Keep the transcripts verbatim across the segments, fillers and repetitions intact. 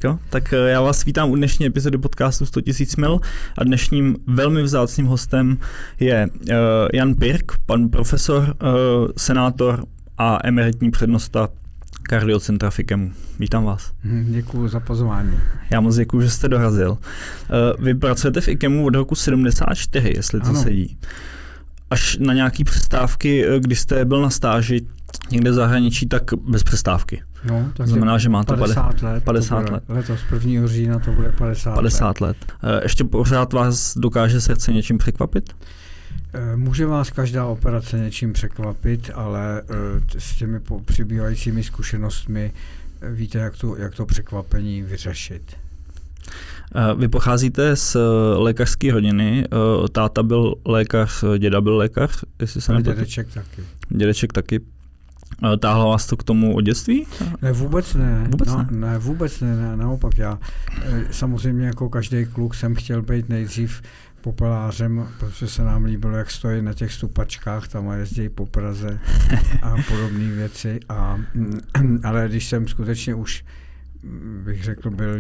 Jirko. Tak já vás vítám u dnešní epizody podcastu sto tisíc mil a dnešním velmi vzácným hostem je uh, Jan Pirk, pan profesor, uh, senátor a emeritní přednosta Kardiocentra FIKEMu. Vítám vás. Děkuji za pozvání. Já moc děkuji, že jste dorazil. Uh, vy pracujete v IKEMu od roku sedmdesát čtyři, jestli to ano. sedí. Až na nějaký přestávky, když jste byl na stáži někde v zahraničí, tak bez přestávky. No, to znamená, že máte padesát let. padesát let. Letos prvního října to bude padesát, padesát let. let. Ještě pořád vás dokáže srdce něčím překvapit? Může vás každá operace něčím překvapit, ale s těmi přibývajícími zkušenostmi víte, jak to, jak to překvapení vyřešit. Vy pocházíte z lékařské rodiny, táta byl lékař, děda byl lékař, jestli se nepletu. Dědeček taky. Dědeček taky. Táhlo vás to k tomu od dětství? Ne, vůbec ne. Vůbec no, ne? ne, vůbec ne, ne, naopak já samozřejmě jako každý kluk jsem chtěl být nejdřív popelářem, protože se nám líbilo, jak stojí na těch stupačkách tam a jezdí po Praze a podobné věci. A, ale když jsem skutečně už, bych řekl, byl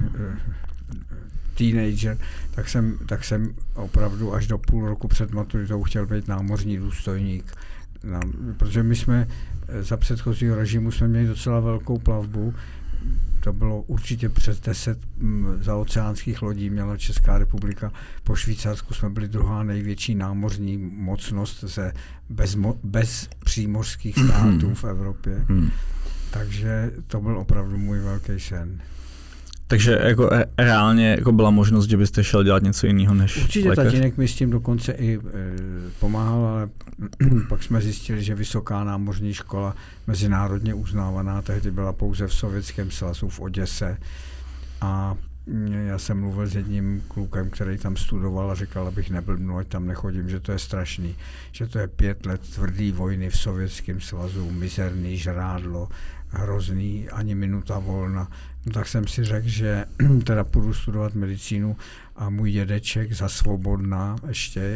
teenager, tak jsem, tak jsem opravdu až do půl roku před maturitou chtěl být námořní důstojník. No, protože my jsme za předchozího režimu jsme měli docela velkou plavbu. To bylo určitě přes deset zaoceánských lodí měla Česká republika. Po Švýcarsku jsme byli druhá největší námořní mocnost ze bezmo, bez přímořských států v Evropě. Takže to byl opravdu můj velký sen. Takže jako reálně jako byla možnost, že byste šel dělat něco jiného než Určitě lékař? Tatínek mi s tím dokonce i e, pomáhal, ale pak jsme zjistili, že vysoká námořní škola mezinárodně uznávaná tehdy byla pouze v Sovětském svazu v Oděse. A já jsem mluvil s jedním klukem, který tam studoval a říkal, abych neblbnul, ať tam nechodím, že to je strašný, že to je pět let tvrdý vojny v Sovětském svazu, mizerný žrádlo, hrozný, ani minuta volna. No, tak jsem si řekl, že teda půjdu studovat medicínu a můj dědeček za Svobodna ještě e,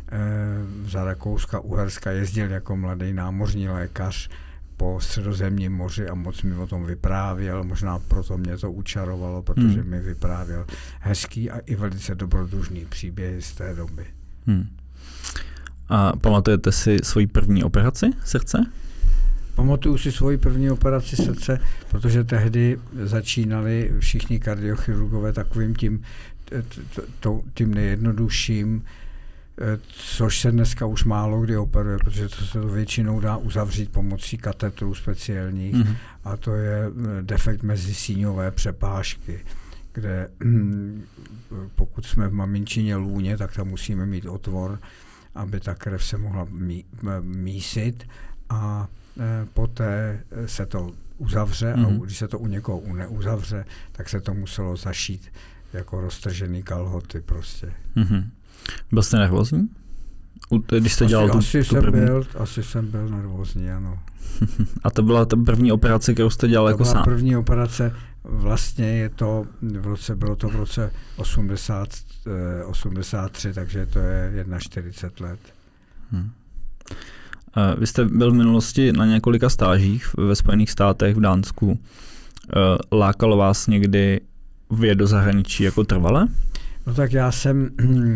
za Rakouska, Uherska jezdil jako mladý námořní lékař po Středozemním moři a moc mi o tom vyprávěl, možná proto mě to učarovalo, protože hmm. mi vyprávěl hezký a i velice dobrodružný příběhy z té doby. Hmm. A pamatujete si svoji první operaci srdce? Pamatuju si svoji první operaci srdce, protože tehdy začínali všichni kardiochirurgové takovým tím, tím nejjednodušším, což se dneska už málo kdy operuje, protože to se to většinou dá uzavřít pomocí katetrů speciálních, mm-hmm. a to je defekt mezisíňové přepážky, kde pokud jsme v maminčině lůně, tak tam musíme mít otvor, aby ta krev se mohla mí, mísit a poté se to uzavře mm. a když se to u někoho neuzavře, tak se to muselo zašít jako roztržený kalhoty prostě. Mm-hmm. Byl jste nervózní? Když jste asi, dělal tu, asi, tu jsem první? byl, asi jsem byl nervózní, ano. A to byla ta první operace, kterou jste dělal to jako byla sám? první operace, vlastně je to v roce, bylo to v roce osmdesát, osmdesát tři, takže to je čtyřicet jedna let. Hmm. Vy jste byl v minulosti na několika stážích ve Spojených státech, v Dánsku. Lákalo vás někdy vyjet do zahraničí jako trvale? No tak já jsem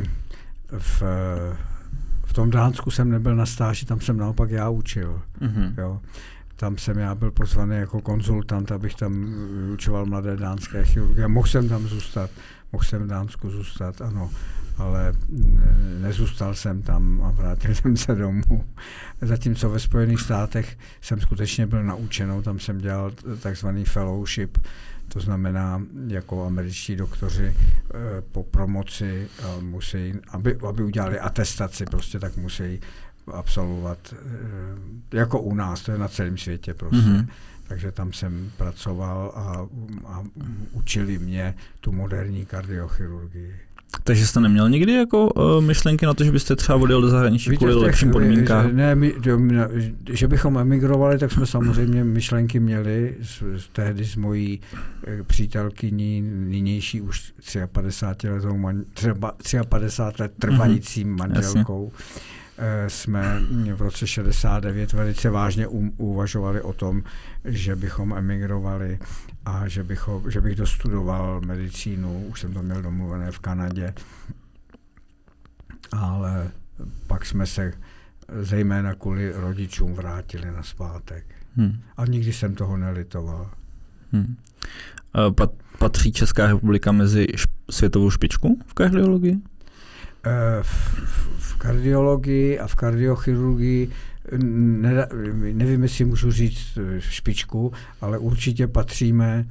v, v tom Dánsku jsem nebyl na stáži, tam jsem naopak já učil. Mm-hmm. Jo. Tam jsem já byl pozvaný jako konzultant, abych tam vyučoval mladé dánské chirurgy. Mohl jsem tam zůstat, mohl jsem v Dánsku zůstat, ano. Ale nezůstal jsem tam a vrátil jsem se domů. Zatímco ve Spojených státech jsem skutečně byl naučenou, tam jsem dělal takzvaný fellowship, to znamená, jako američtí doktoři po promoci musí, aby, aby udělali atestaci, prostě tak musí absolvovat, jako u nás, to je na celém světě prostě. Mm-hmm. Takže tam jsem pracoval a, a učili mě tu moderní kardiochirurgii. Takže jste neměl nikdy jako uh, myšlenky na to, že byste třeba odjel do zahraničí Víte, kvůli těch, lepším podmínkám? Ne, my, že bychom emigrovali, tak jsme samozřejmě myšlenky měli s, tehdy s mojí e, přítelkyní, nynější už padesát tři letou, man, třeba padesát let trvajícím mm-hmm. manželkou. jsme v roce šedesát devět velice vážně uvažovali o tom, že bychom emigrovali a že, bychom, že bych dostudoval medicínu, už jsem to měl domluvené v Kanadě, ale pak jsme se zejména kvůli rodičům vrátili nazpátek. Hmm. A nikdy jsem toho nelitoval. Hmm. Patří Česká republika mezi světovou špičku v kardiologii? V, v kardiologii a v kardiochirurgii ne, nevím, jestli můžu říct špičku, ale určitě patříme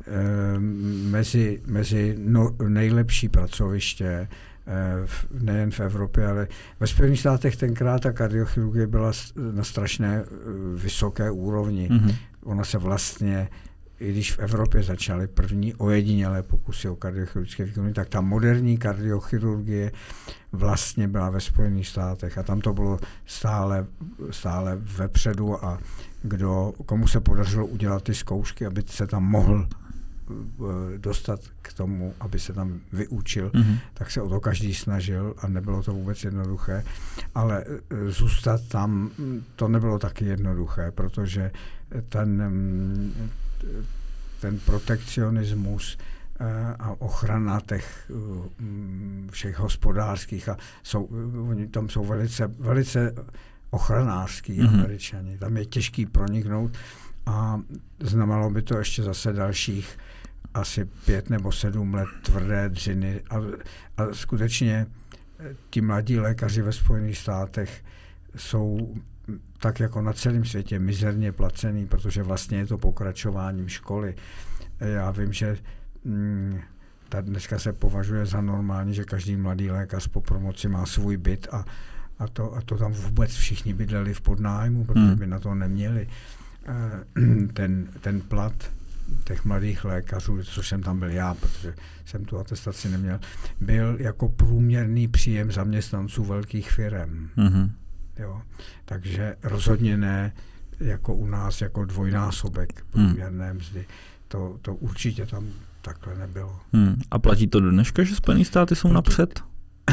mezi, mezi no, nejlepší pracoviště nejen v Evropě, ale ve Spojených státech tenkrát ta kardiochirurgie byla na strašné vysoké úrovni. Mm-hmm. Ona se vlastně, i když v Evropě začaly první ojedinělé pokusy o kardiochirurgické výkony, tak ta moderní kardiochirurgie vlastně byla ve Spojených státech a tam to bylo stále, stále vepředu a kdo, komu se podařilo udělat ty zkoušky, aby se tam mohl dostat k tomu, aby se tam vyučil, mm-hmm. tak se o to každý snažil a nebylo to vůbec jednoduché, ale zůstat tam, to nebylo taky jednoduché, protože ten, ten protekcionismus a ochrana těch všech hospodářských a jsou, oni tam jsou velice, velice ochranářský mm-hmm. Američani, tam je těžký proniknout a znamenalo by to ještě zase dalších asi pět nebo sedm let tvrdé dřiny a, a skutečně ti mladí lékaři ve Spojených státech jsou tak jako na celém světě mizerně placený, protože vlastně je to pokračováním školy. Já vím, že mm, ta dneska se považuje za normální, že každý mladý lékař po promoci má svůj byt a, a, to, a to tam vůbec všichni bydleli v podnájmu, protože by na to neměli. Ten, ten plat těch mladých lékařů, což jsem tam byl já, protože jsem tu atestaci neměl, byl jako průměrný příjem zaměstnanců velkých firem. Mm-hmm. Jo. Takže rozhodně ne jako u nás, jako dvojnásobek průměrné mzdy. To, to určitě tam takhle nebylo. Hmm. A platí to do dneška, že Spojené státy jsou napřed?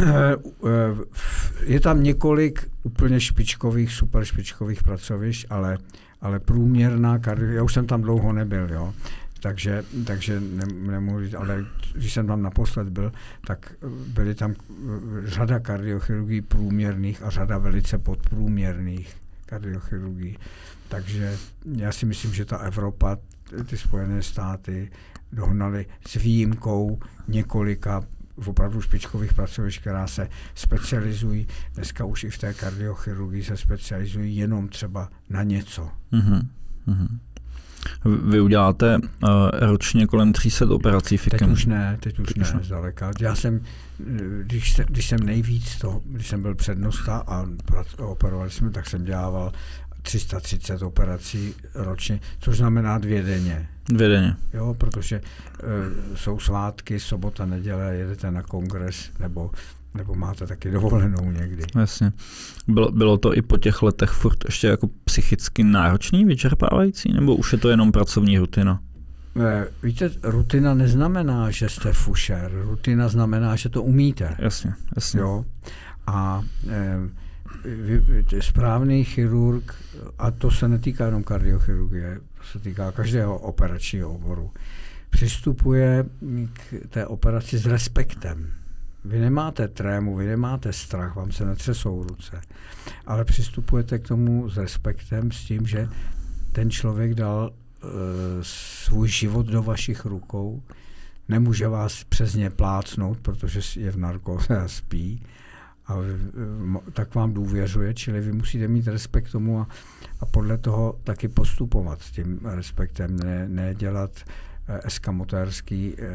Je tam několik úplně špičkových, super špičkových pracovišť, ale ale průměrná kardio, já už jsem tam dlouho nebyl, jo, takže, takže ne, nemůžu říct, ale když jsem tam naposled byl, tak byly tam řada kardiochirurgií průměrných a řada velice podprůměrných kardiochirurgií. Takže já si myslím, že ta Evropa, ty Spojené státy dohnaly s výjimkou několika opravdu špičkových pracovišť, která se specializují, dneska už i v té kardiochirurgii se specializují jenom třeba na něco. Mm-hmm. Mm-hmm. Vy uděláte uh, ročně kolem tři sta operací fikem? Teď už ne, teď už ne, zdaleka. Já jsem, když, se, když jsem nejvíc toho, když jsem byl přednosta a operovali jsme, tak jsem dělával tři sta třicet operací ročně, což znamená dvě denně. Dvě denně. Jo, protože e, jsou svátky, sobota, neděle, jedete na kongres, nebo, nebo máte taky dovolenou někdy. Jasně. Bylo, bylo to i po těch letech furt ještě jako psychicky náročný, vyčerpávající, nebo už je to jenom pracovní rutina? E, víte, rutina neznamená, že jste fušer. Rutina znamená, že to umíte. Jasně, jasně. Jo. A e, správný chirurg, a to se netýká jenom kardiochirurgie, to se týká každého operačního oboru, přistupuje k té operaci s respektem. Vy nemáte trému, vy nemáte strach, vám se netřesou ruce, ale přistupujete k tomu s respektem, s tím, že ten člověk dal e, svůj život do vašich rukou, nemůže vás přes ně plácnout, protože je v narkóze a spí, a tak vám důvěřuje, čili vy musíte mít respekt tomu a, a podle toho taky postupovat s tím respektem, ne, ne dělat eh, eskamotérský eh,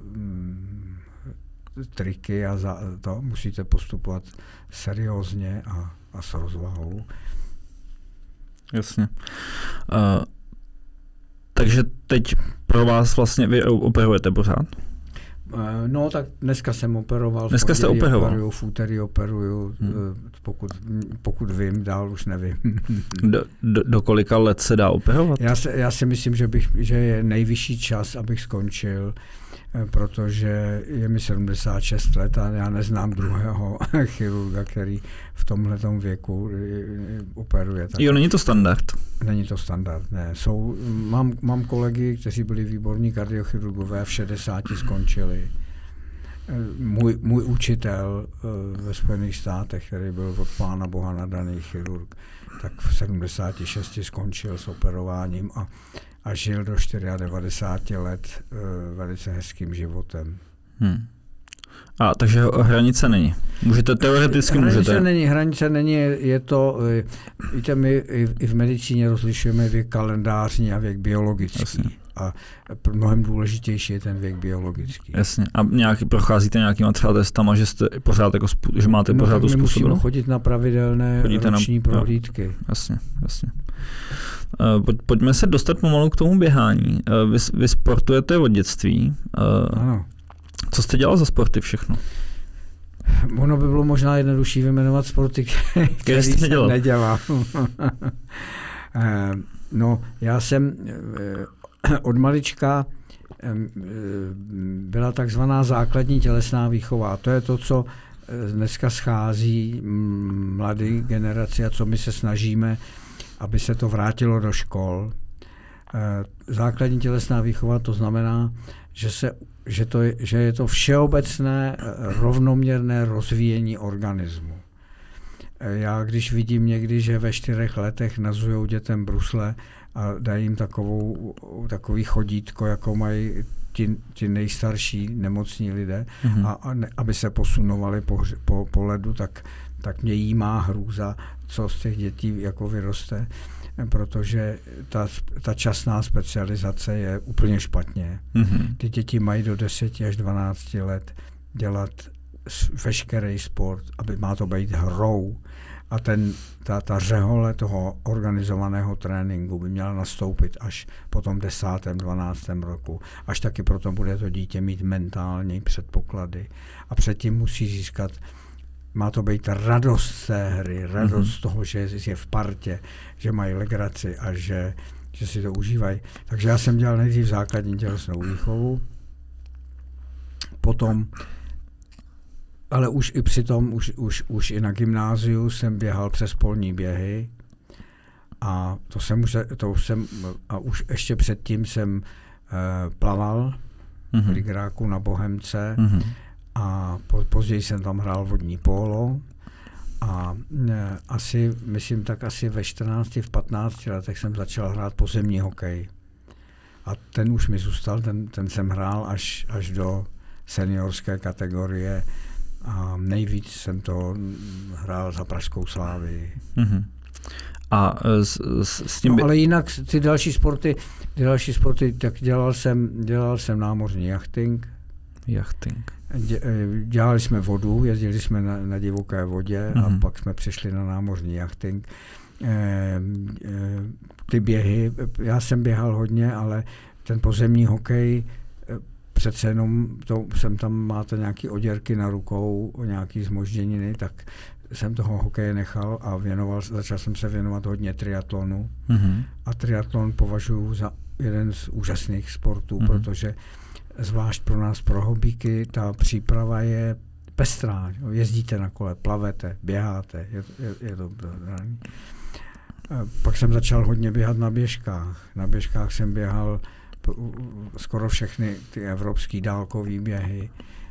triky a za, to musíte postupovat seriózně a, a s rozvahou. Jasně. Uh, takže teď pro vás vlastně vy operujete pořád? No, tak dneska jsem operoval. Dneska jste operoval? Operuju, v úterý operuju, hmm. pokud, pokud vím, dál už nevím. Do, do, do kolika let se dá operovat? Já, se, já si myslím, že, bych, že je nejvyšší čas, abych skončil. protože je mi sedmdesát šest let a já neznám druhého chirurga, který v tomhletom věku operuje. Jo, není to standard. Není to standard, ne. Jsou, mám, mám kolegy, kteří byli výborní kardiochirurgové, v šedesáti skončili. Můj, můj učitel ve Spojených státech, který byl od Pána Boha nadaný chirurg, tak v sedmdesáti šesti skončil s operováním a, a žil do devadesát čtyři let velice hezkým životem. Hmm. A takže hranice není. Můžete teoreticky hranice můžete. Není, hranice není, je to, víte, my i, i v medicíně rozlišujeme věk kalendářní a věk biologický. Jasně. A mnohem důležitější je ten věk biologický. Jasně. A nějaký, procházíte nějakýma třeba testama, že jste pořád jako, že máte no, pořád to způsobeno? Musíme chodit na pravidelné Chodíte roční na, prohlídky. Jo, jasně, jasně. Uh, pojďme se dostat pomalu k tomu běhání. Uh, vy, vy sportujete od dětství. Uh, ano. Co jste dělal za sporty všechno? Ono by bylo možná jednodušší vyjmenovat sporty, které jsem nedělal. No, já jsem od malička byla takzvaná základní tělesná výchova. To je to, co dneska schází mladé generaci a co my se snažíme, aby se to vrátilo do škol. Základní tělesná výchova, to znamená, že se Že, to je, že je to všeobecné rovnoměrné rozvíjení organismu. Já když vidím někdy, že ve čtyřech letech nazujou dětem brusle a dají jim takovou, takový chodítko, jako mají ti, ti nejstarší nemocní lidé, mm-hmm. a, a ne, aby se posunovali po, po, po ledu, tak, tak mě jímá hrůza, co z těch dětí jako vyroste, protože ta, ta časná specializace je úplně špatně. Mm-hmm. Ty děti mají do deseti až dvanácti let dělat veškerý sport, aby má to být hrou. A ten, ta, ta řehole toho organizovaného tréninku by měla nastoupit až po tom desátém, dvanáctém roku. Až taky proto bude to dítě mít mentální předpoklady. A předtím musí získat, má to být radost z té hry, radost mm-hmm. z toho, že je v partě, že mají legraci a že, že si to užívají. Takže já jsem dělal nejdřív základní tělesnou výchovu, potom, ale už i přitom, už, už, už i na gymnáziu jsem běhal přes polní běhy a to jsem už, to už jsem, a už ještě předtím jsem uh, plaval mm-hmm. v Ligráku na Bohemce, mm-hmm. a po, později jsem tam hrál vodní pólo a ne, asi, myslím tak asi ve čtrnácti, v patnácti letech jsem začal hrát pozemní hokej. A ten už mi zůstal, ten, ten jsem hrál až, až do seniorské kategorie a nejvíc jsem to hrál za Pražskou Slávii. Mm-hmm. A s, s, s tím by... no, ale jinak ty další sporty, ty další sporty, tak dělal jsem, dělal jsem námořní jachting. Jachting. Dělali jsme vodu, jezdili jsme na, na divoké vodě mm-hmm. a pak jsme přišli na námořní jachting. E, e, ty běhy, já jsem běhal hodně, ale ten pozemní hokej, přece jenom to, jsem tam, máte nějaké oděrky na rukou, nějaké zmožděniny, tak jsem toho hokeje nechal a věnoval, začal jsem se věnovat hodně triatlonu. Mm-hmm. A triatlon považuji za jeden z úžasných sportů, mm-hmm. protože zvlášť pro nás, pro hobíky, ta příprava je pestrá. Jezdíte na kole, plavete, běháte, je, je, je to brání. Pak jsem začal hodně běhat na běžkách. Na běžkách jsem běhal skoro všechny ty evropské dálkové běhy.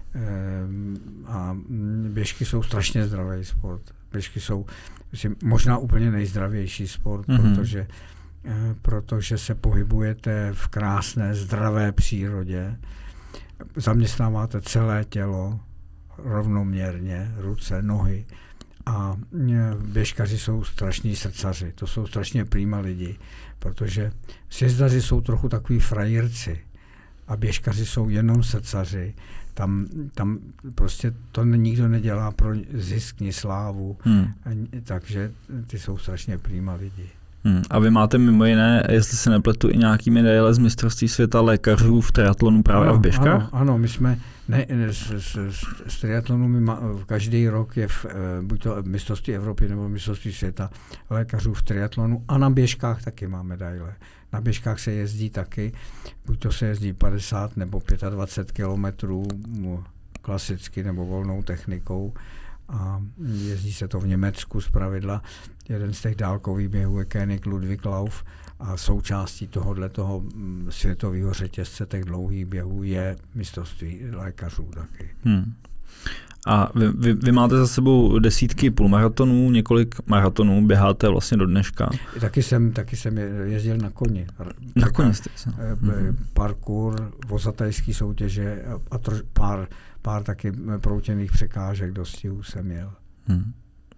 A běžky jsou strašně zdravý sport. Běžky jsou myslím, možná úplně nejzdravější sport, mm-hmm. protože, protože se pohybujete v krásné, zdravé přírodě. Zaměstnáváte celé tělo rovnoměrně, ruce, nohy. A běžkaři jsou strašní srdcaři, to jsou strašně prýma lidi, protože sjezdaři jsou trochu takový frajírci a běžkaři jsou jenom srdcaři. Tam, tam prostě to nikdo nedělá pro zisk ni slávu, hmm. takže ty jsou strašně prýma lidi. Hmm. A vy máte mimo jiné, jestli se nepletu, i nějaký medaile z mistrovství světa lékařů v triatlonu právě ano, a v běžkách? Ano, ano, my jsme, ne, z, z, z triatlonu my má, každý rok je v, buď to mistrovství Evropy nebo mistrovství světa lékařů v triatlonu a na běžkách taky má medaile. Na běžkách se jezdí taky, buď to se jezdí padesát nebo dvacet pět kilometrů klasicky nebo volnou technikou a jezdí se to v Německu zpravidla. Jeden z těch dálkových běhů je König Ludwig Lauf a součástí tohohle toho světového řetězce těch dlouhých běhů je mistrovství lékařů taky. Hmm. A vy, vy, vy máte za sebou desítky půlmaratonů, několik maratonů, běháte vlastně do dneška. Taky jsem, taky jsem jezdil na koni. Na koni jste se. Parkour, vozatajský soutěže a troš, pár, pár taky proutěných překážek do stihů jsem jel. Hmm.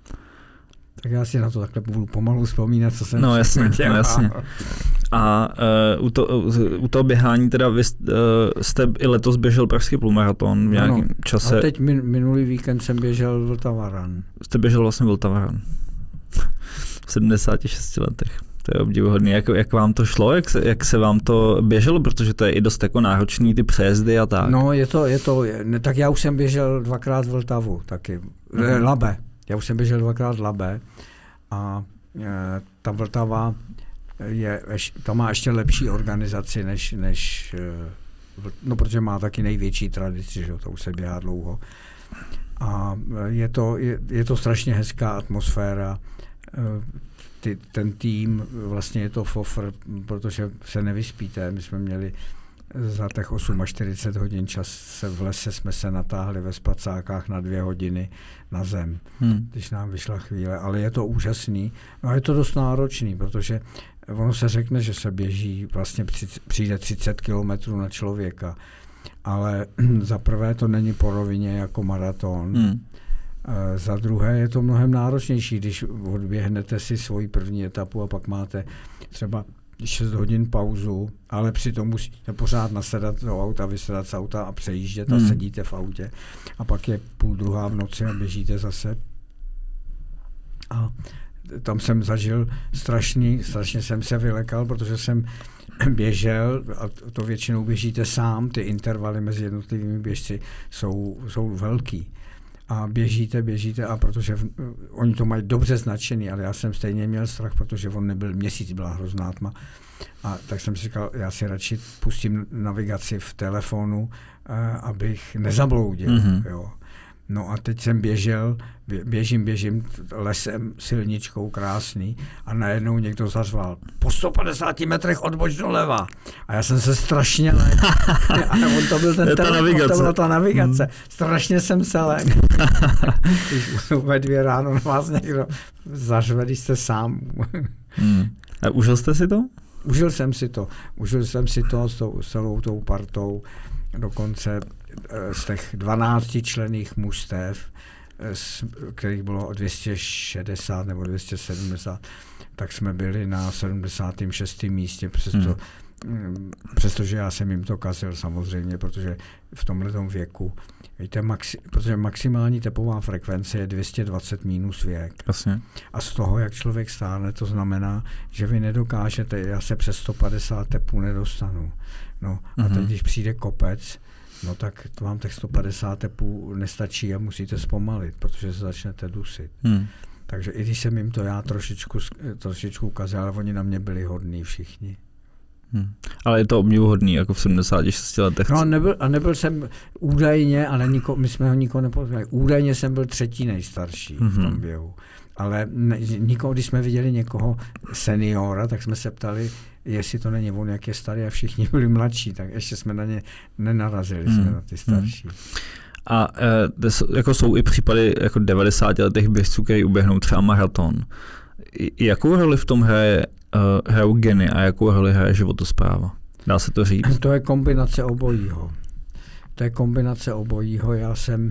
Tak já si na to takhle budu pomalu vzpomínat, co jsem No jasně, no, jasně. A uh, u, to, uh, u toho běhání teda vy uh, jste i letos běžel pražský půlmaraton v nějakém ano, čase. A teď min, minulý víkend jsem běžel Vltava-Run. Jste běžel vlastně Vltava-Run. V sedmdesáti šesti letech. To je obdivuhodný. Jak, jak vám to šlo? Jak se, jak se vám to běželo? Protože to je i dost jako náročný, ty přejezdy a tak. No je to, je to, ne, tak já už jsem běžel dvakrát Vltavu taky. Mm-hmm. Labe. Já už jsem běžel dvakrát Labe a e, ta Vltava je, ta má ještě lepší organizaci než, než no protože má taky největší tradici, že to už se běhá dlouho. A je to, je, je to strašně hezká atmosféra. Ty, ten tým, vlastně je to fofr, protože se nevyspíte. My jsme měli za těch čtyřicet osm hodin čas v lese jsme se natáhli ve spacákách na dvě hodiny na zem, hmm. když nám vyšla chvíle. Ale je to úžasný. No a je to dost náročný, protože ono se řekne, že se běží, vlastně přijde třicet kilometrů na člověka, ale za prvé to není po rovině jako maraton. Hmm. Za druhé je to mnohem náročnější, když odběhnete si svoji první etapu a pak máte třeba šest hodin pauzu, ale přitom musíte pořád nasedat do auta, vysedat z auta a přejíždět hmm. a sedíte v autě. A pak je půl druhá v noci a běžíte zase. A tam jsem zažil strašný, strašně jsem se vylekal, protože jsem běžel, a to většinou běžíte sám, ty intervaly mezi jednotlivými běžci jsou, jsou velký. A běžíte, běžíte, a protože v, oni to mají dobře značený, ale já jsem stejně měl strach, protože on nebyl měsíc, byla hrozná tma. A tak jsem si říkal, já si radši pustím navigaci v telefonu, abych nezabloudil. Mm-hmm. Jo. No a teď jsem běžel, běžím, běžím lesem, silničkou krásný a najednou někdo zařval, po sto padesáti metrech odboč doleva. A já jsem se strašně lek. A on to byl ten telefon, to byla ta navigace. Hmm. Strašně jsem se lek. Když ve dvě ráno na vás někdo zařve, když jste sám. Hmm. A užil jste si to? Užil jsem si to. Užil jsem si to s, tou, s celou tou partou. Dokonce z těch dvanáctičlenných mužstev, z kterých bylo dvě stě šedesát nebo dvě stě sedmdesát, tak jsme byli na sedmdesátém šestém místě, přesto, hmm. přestože já jsem jim to kazil samozřejmě, protože v tomhletom věku, víte, maxi, protože maximální tepová frekvence je dvě stě dvacet minus věk. Jasně. A z toho, jak člověk stárne, to znamená, že vy nedokážete, já se přes sto padesát tepů nedostanu. No a mm-hmm. teď, když přijde kopec, no tak vám těch sto padesát tepů nestačí a musíte zpomalit, protože se začnete dusit. Hmm. Takže i když jsem jim to já trošičku, trošičku ukázal, ale oni na mě byli hodní všichni. Hmm. Ale je to obdivuhodný, jako v sedmdesáti šesti letech. No a nebyl, a nebyl jsem údajně, ale niko, my jsme ho nikoho nepozvali, údajně jsem byl třetí nejstarší mm-hmm. v tom běhu. Ale ne, nikoho, když jsme viděli někoho seniora, tak jsme se ptali, jestli to není on, jak je starý, a všichni byli mladší, tak ještě jsme na ně nenarazili, hmm. jsme na ty starší. Hmm. A e, jako jsou i případy jako devadesátiletých běžců, kteří uběhnou třeba maraton. I, jakou roli v tom hraje, uh, hrajou geny a jakou roli hraje životospráva? Dá se to říct? To je kombinace obojího. To je kombinace obojího. Já jsem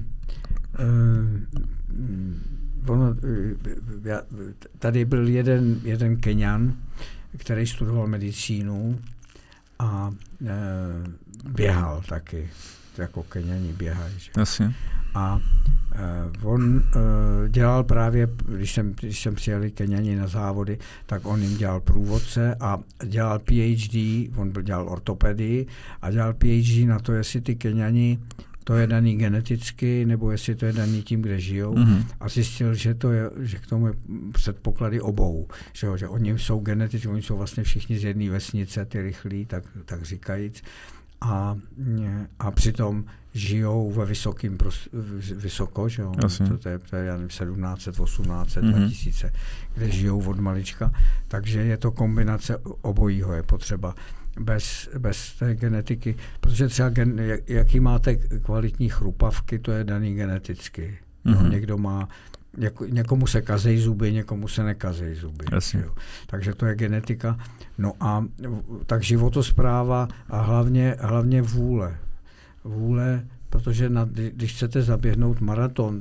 uh, ono, já, tady byl jeden, jeden Keňan, který studoval medicínu a e, běhal taky. Jako Keňani běhají. Že? Jasně. A uh, on uh, dělal právě, když jsem, když jsem přijeli Keňani na závody, tak on jim dělal průvodce a dělal PhD, on byl dělal ortopedii a dělal PhD na to, jestli ty Keňani to je daný geneticky, nebo jestli to je daný tím, kde žijou. Mm-hmm. A zjistil, že, to je, že k tomu je předpoklady obou. Že, že oni jsou geneticky, oni jsou vlastně všichni z jedné vesnice, ty rychlí, tak, tak říkajíc. A, a přitom žijou ve vysokým, vysoko, že jo? To, to je, to je já nevím, sedmnáct set, osmnáct set, mm-hmm. dva tisíce, kde žijou od malička. Takže je to kombinace obojího, je potřeba. Bez, bez té genetiky, protože třeba gen, jaký máte kvalitní chrupavky, to je daný geneticky. Mm-hmm. No, někdo má, něk, někomu se kazejí zuby, někomu se nekazejí zuby. Jo. Takže to je genetika. No a tak životospráva a hlavně, hlavně vůle. Vůle, protože na, když chcete zaběhnout maraton,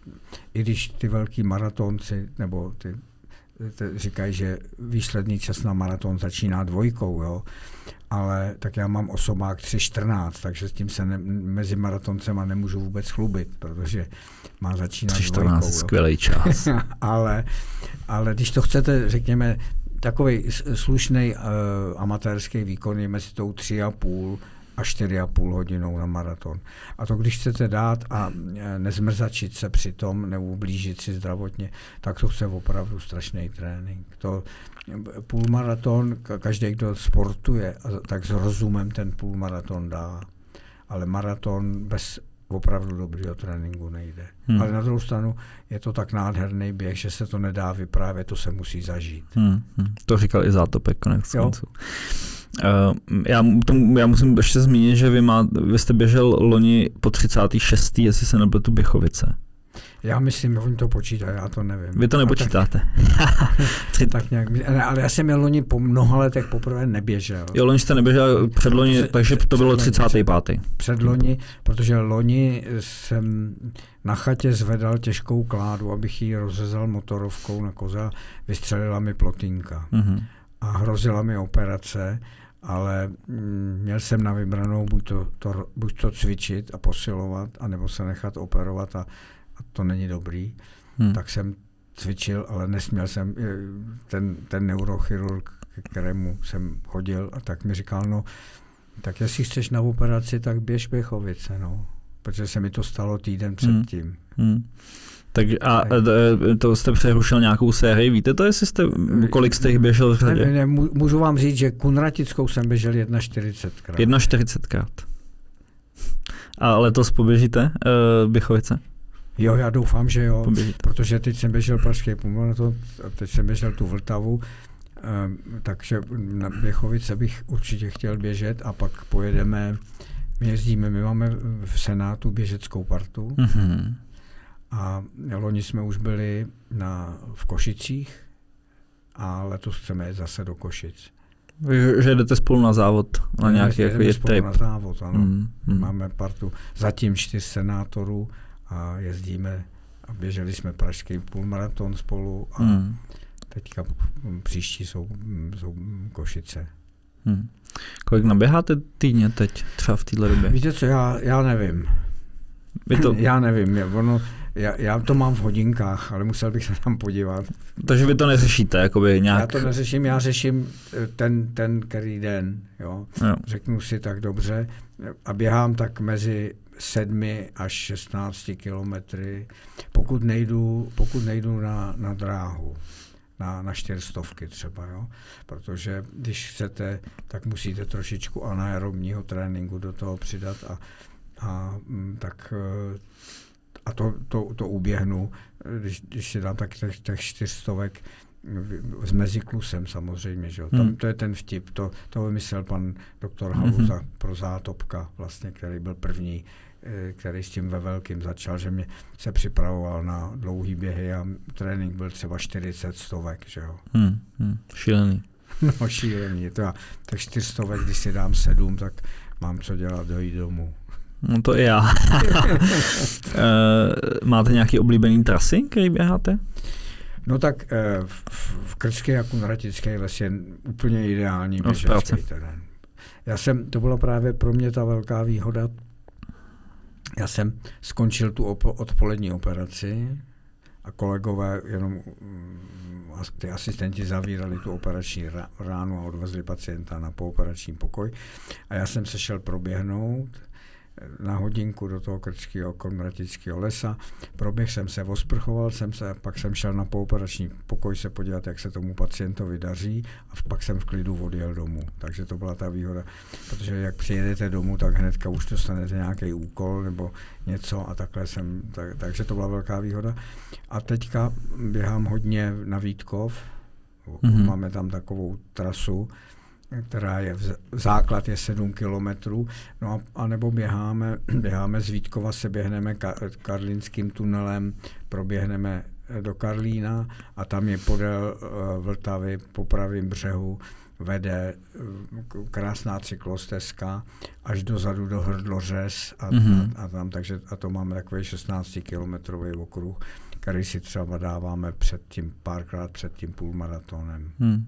i když ty velký maratonci, nebo ty říkají, že výsledný čas na maraton začíná dvojkou, jo? Ale tak já mám osobák tři čtrnáct, takže s tím se ne, mezi maratoncema nemůžu vůbec chlubit, protože má začínat dvojkou. tři čtrnáct, skvělý čas. ale, ale když to chcete, řekněme, takový slušný uh, amatérský výkon je mezi tou tři a půl a čtyři a půl hodinou na maraton. A to, když chcete dát a nezmrzačit se při tom, nebo blížit si zdravotně, tak to chce opravdu strašný trénink. To půlmaraton, každý, kdo sportuje, tak s rozumem ten půlmaraton dá. Ale maraton bez opravdu dobrýho tréninku nejde. Hmm. Ale na druhou stranu je to tak nádherný běh, že se to nedá vyprávět, to se musí zažít. Hmm. To říkal i Zátopek konec konců. Uh, já, tomu, já musím ještě zmínit, že vy, má, vy jste běžel loni po třicáté šesté, jestli se nebyl tu Běchovice. Já myslím, že oni to počítají, já to nevím. Vy to nepočítáte. Tak, tak nějak, ne, ale já jsem měl loni po mnoha letech poprvé neběžel. Jo, loni jste neběžel předloni, Před, takže to bylo třicáté páté Předloni, protože loni jsem na chatě zvedal těžkou kládu, abych ji rozřezal motorovkou na koze, vystřelila mi plotínka. Mm-hmm. A hrozila mi operace, ale mm, měl jsem na vybranou buď to, to, buď to cvičit a posilovat, anebo se nechat operovat a, a to není dobrý. Hmm. Tak jsem cvičil, ale nesměl jsem, ten, ten neurochirurg, ke kterému jsem chodil, a tak mi říkal, no, tak jestli chceš na operaci, tak běž Běchovice, no, protože se mi to stalo týden předtím. Hmm. Hmm. Tak a to jste přerušil nějakou sérii, víte to, jestli jste, kolik jste jich běžel v řadě? Ne, ne, můžu vám říct, že Kunratickou jsem běžel čtyřicet krát. čtyřicet krát. A letos poběžíte uh, Běchovice? Jo, já doufám, že jo, poběžíte. Protože teď jsem běžel pražský půlmaraton, teď jsem běžel tu Vltavu, um, takže na Běchovice bych určitě chtěl běžet a pak pojedeme, my jezdíme, my máme v Senátu běžeckou partu, mm-hmm. A loni jsme už byli na, v Košicích a letos chceme jít zase do Košic. Že jdete spolu na závod? Na nějaký jdeme jako spolu trip. na závod, ano. Mm, mm. Máme partu zatím čtyř senátorů a jezdíme a běželi jsme pražský půlmaraton spolu a mm. teďka příští jsou, jsou Košice. Mm. Kolik naběháte týdně teď třeba v této době? Víte co, já, já nevím. To... Já nevím, ono, já, já to mám v hodinkách, ale musel bych se tam podívat. Takže vy to neřešíte, jakoby nějak... Já to neřeším, já řeším ten, ten který den, jo. jo. Řeknu si tak dobře a běhám tak mezi sedmi až šestnácti kilometry, pokud nejdu, pokud nejdu na, na dráhu, na, na čtyřstovky třeba, jo. Protože když chcete, tak musíte trošičku anaerobního tréninku do toho přidat a A, tak, a to, to, to uběhnu, když, když si dám tak těch, těch čtyřstovek s meziklusem samozřejmě. Že? Tam, hmm. To je ten vtip, to, to vymyslel pan doktor Haluza hmm. pro Zátopka, vlastně, který byl první, který s tím ve velkým začal, že mě se připravoval na dlouhý běhy a trénink byl třeba čtyřicet stovek. Že jo? Hmm. Hmm. Šílený. No šílený. To já, tak čtyřstovek, když si dám sedm, tak mám co dělat, dojít domů. No to i já. Máte nějaký oblíbený trasy, který běháte? No tak v, v Krčský a Kunratický les je úplně ideální běžecký terén. Já jsem, to byla právě pro mě ta velká výhoda, já jsem skončil tu op- odpolední operaci a kolegové jenom ty asistenti zavírali tu operační ránu a odvezli pacienta na pooperační pokoj. A já jsem se šel proběhnout na hodinku do toho Krčského Konratického lesa. Proběhl jsem se, osprchoval jsem se, pak jsem šel na pooperační pokoj se podívat, jak se tomu pacientovi daří a pak jsem v klidu odjel domů. Takže to byla ta výhoda, protože jak přijedete domů, tak hnedka už dostanete nějaký úkol nebo něco a takhle jsem, tak, takže to byla velká výhoda. A teďka běhám hodně na Vítkov, mm-hmm. máme tam takovou trasu, která je, v základ je sedm kilometrů, no a, a nebo běháme, běháme z Vítkova, se běhneme ka, Karlínským tunelem, proběhneme do Karlína a tam je podél uh, Vltavy po pravém břehu vede uh, krásná cyklostezka až dozadu do Hrdlořez a, mm-hmm. a, a tam, takže a to máme takový šestnáctikilometrový okruh, který si třeba dáváme před tím, párkrát před tím půlmaratonem. Hmm.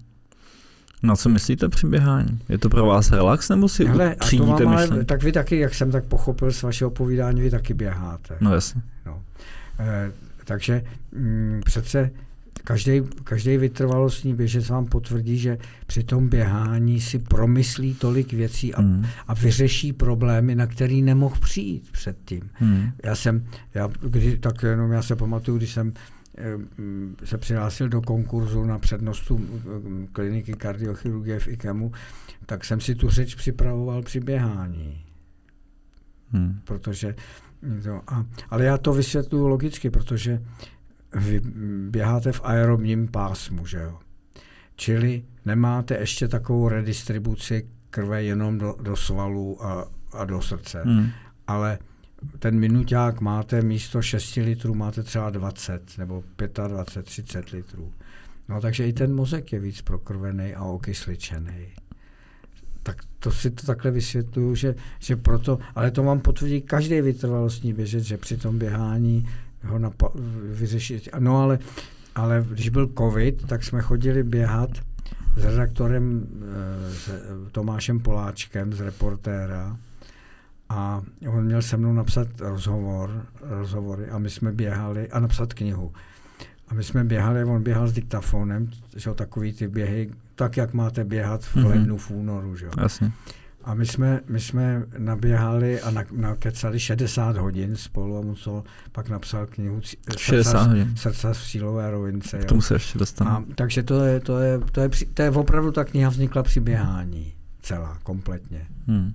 Na co myslíte při běhání? Je to pro vás relax, nebo si Hele, třídíte myšlenky? Tak vy taky, jak jsem tak pochopil z vašeho povídání, vy taky běháte. No jasně. No. E, takže m, přece každý, každý vytrvalostní běžec vám potvrdí, že při tom běhání si promyslí tolik věcí a, hmm. a vyřeší problémy, na který nemohl přijít předtím. Hmm. Já jsem, já, kdy, tak jenom já se pamatuju, když jsem se přihlásil do konkurzu na přednostu kliniky kardiochirurgie v IKEMu, tak jsem si tu řeč připravoval při běhání. Hmm. Protože to, a, ale já to vysvětluji logicky, protože vy běháte v aerobním pásmu, že jo? Čili nemáte ještě takovou redistribuci krve jenom do, do svalů a, a do srdce. Hmm. Ale ten minuťák máte místo šesti litrů, máte třeba dvacet nebo dvacet pět, třicet litrů. No takže i ten mozek je víc prokrvený a okysličený. Tak to si to takhle vysvětluju, že, že proto, ale to vám potvrdí každý vytrvalostní běžec, že při tom běhání ho napa- vyřešit. No ale, ale když byl covid, tak jsme chodili běhat s redaktorem s Tomášem Poláčkem z Reportéra. A on měl se mnou napsat rozhovor, rozhovory a my jsme běhali a napsat knihu. A my jsme běhali, on běhal s diktafonem, že takový ty běhy, tak jak máte běhat v lednu, v únoru. Že? Jasně. A my jsme, my jsme naběhali a nakecali šedesát hodin spolu a musel pak napsal knihu šedesát Srdce v sílové rovince. K tomu se ještě dostanu. Takže to je, to, je, to, je, to je opravdu, ta kniha vznikla při běhání. Celá, kompletně. Hmm.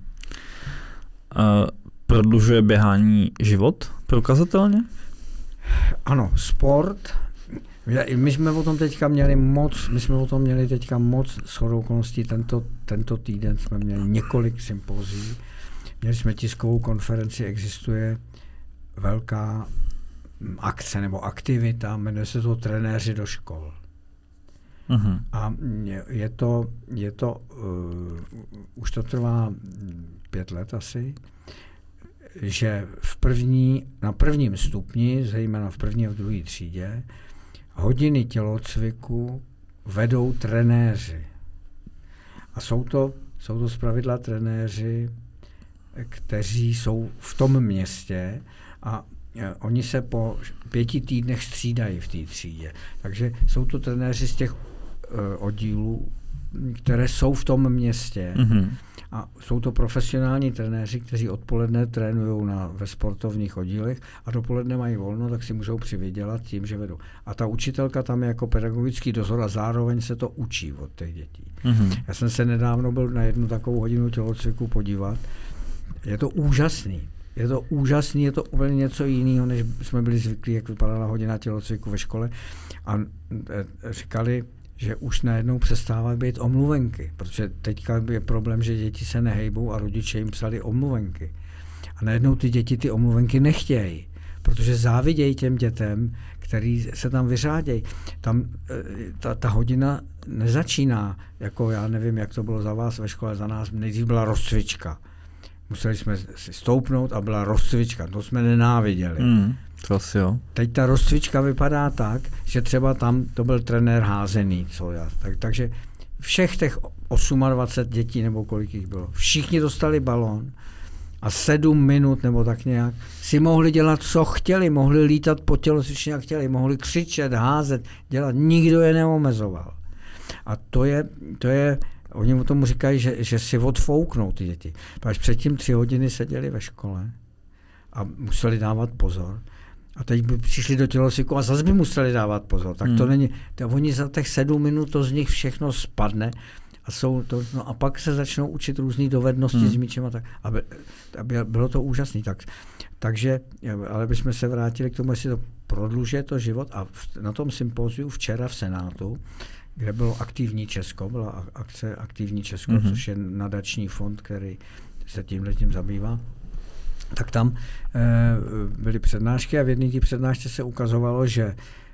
Uh, prodlužuje běhání život prokazatelně? Ano, sport. My jsme o tom teďka měli moc, my jsme o tom měli teďka moc shodou okolností. Tento, tento týden jsme měli několik sympozí. Měli jsme tiskovou konferenci, existuje velká akce nebo aktivita, jmenuje se to Trenéři do škol. Uh-huh. A je to, je to uh, už to trvá pět let asi, že v první, na prvním stupni, zejména v první a v druhé třídě, hodiny tělocviku vedou trenéři. A jsou to, jsou to zpravidla trenéři, kteří jsou v tom městě a oni se po pěti týdnech střídají v té třídě. Takže jsou to trenéři z těch uh, oddílů, které jsou v tom městě. Mm-hmm. A jsou to profesionální trenéři, kteří odpoledne trénují na, ve sportovních oddílech a dopoledne mají volno, tak si můžou přivydělat tím, že vedou. A ta učitelka tam je jako pedagogický dozor a zároveň se to učí od těch dětí. Mm-hmm. Já jsem se nedávno byl na jednu takovou hodinu tělocviku podívat. Je to úžasný. Je to úžasný, je to úplně něco jiného, než jsme byli zvyklí, jak vypadala hodina tělocviku ve škole. A říkali, že už najednou přestávají být omluvenky, protože teďka je problém, že děti se nehejbou a rodiče jim psali omluvenky. A najednou ty děti ty omluvenky nechtějí, protože závidějí těm dětem, který se tam vyřádějí. Tam ta, ta hodina nezačíná, jako já nevím, jak to bylo za vás ve škole, za nás nejdřív byla rozcvička. Museli jsme si stoupnout a byla rozcvička, to jsme nenáviděli. Mm, to asi jo. Teď ta rozcvička vypadá tak, že třeba tam to byl trenér házený, co já. Tak, takže všech těch dvacet osm dětí, nebo kolik jich bylo, všichni dostali balón A sedm minut nebo tak nějak si mohli dělat, co chtěli, mohli lítat po tělocvičně, jak chtěli, mohli křičet, házet, dělat, nikdo je neomezoval. A to je, to je oni mu tomu říkají, že, že si odfouknou ty děti. Protože předtím tři hodiny seděli ve škole a museli dávat pozor. A teď by přišli do tělocviku a zase by museli dávat pozor. Tak to hmm. není, to oni za těch sedm minut to z nich všechno spadne a, jsou to, no a pak se začnou učit různé dovednosti hmm. s míčem a tak. Aby, aby bylo to úžasné. Tak, takže, ale bychom se vrátili k tomu, jestli to prodlužuje to život a v, na tom sympóziu včera v Senátu, kde bylo Aktivní Česko, byla akce Aktivní Česko, mm-hmm. což je nadační fond, který se tímhletím zabývá, tak tam e, byly přednášky a v jedné té přednášce se ukazovalo, že e,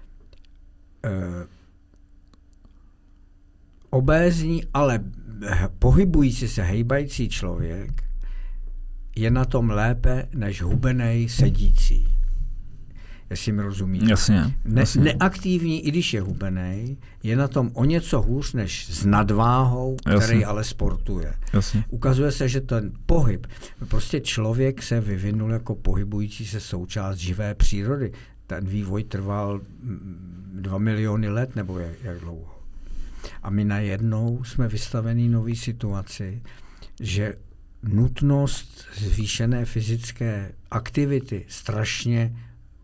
obézní, ale pohybující se, hejbající člověk je na tom lépe než hubenej sedící. Jestli mi rozumíte. Jasně, ne, jasně. Neaktivní, i když je hubenej, je na tom o něco hůř než s nadváhou, který jasně. ale sportuje. Jasně. Ukazuje se, že ten pohyb, prostě člověk se vyvinul jako pohybující se součást živé přírody. Ten vývoj trval dva miliony let, nebo jak, jak dlouho. A my najednou jsme vystaveni nový situaci, že nutnost zvýšené fyzické aktivity strašně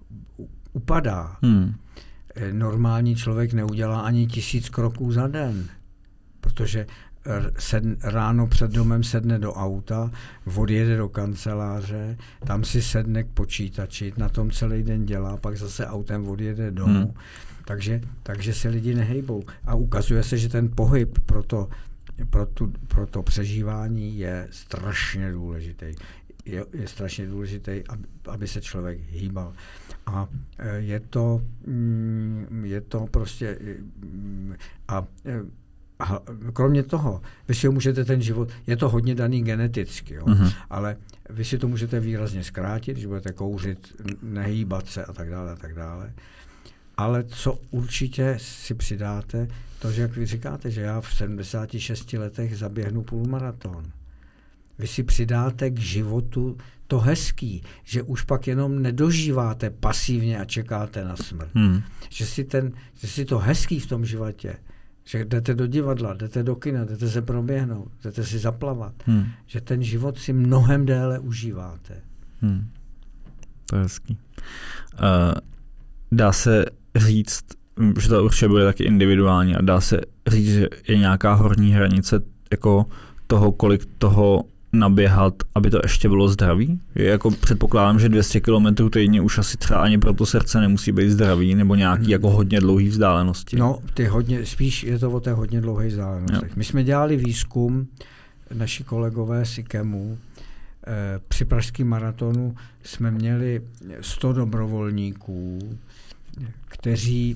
upadá. Hmm. Normální člověk neudělá ani tisíc kroků za den, protože sedn, ráno před domem sedne do auta, odjede do kanceláře, tam si sedne k počítači, na tom celý den dělá, pak zase autem odjede domů. Hmm. Takže, takže se lidi nehejbou. A ukazuje se, že ten pohyb pro to, pro tu, pro to přežívání je strašně důležitý. Je, je strašně důležitý, aby, aby se člověk hýbal. A je to, je to prostě a, a kromě toho, vy si ho můžete ten život, je to hodně daný geneticky, jo, uh-huh. ale vy si to můžete výrazně zkrátit, když budete kouřit, nehýbat se a tak dále a tak dále. Ale co určitě si přidáte, to, že jak vy říkáte, že já v sedmdesáti šesti letech zaběhnu půlmaraton. Vy si přidáte k životu to hezký, že už pak jenom nedožíváte pasivně a čekáte na smrt. Hmm. Že, si ten, že si to hezký v tom životě, že jdete do divadla, jdete do kina, jdete se proběhnout, jdete si zaplavat, hmm. že ten život si mnohem déle užíváte. Hmm. To je hezký. Uh, dá se říct, že to určitě bude taky individuální a dá se říct, že je nějaká horní hranice jako toho, kolik toho naběhat, aby to ještě bylo zdravý? Je jako předpokládám, že dvě stě kilometrů týdně už asi třeba ani pro to srdce nemusí být zdravý, nebo nějaký jako hodně dlouhý vzdálenosti. No, ty hodně, spíš je to o té hodně dlouhé vzdálenosti. My jsme dělali výzkum, naši kolegové z IKEMu, eh, při pražském maratonu jsme měli sto dobrovolníků, kteří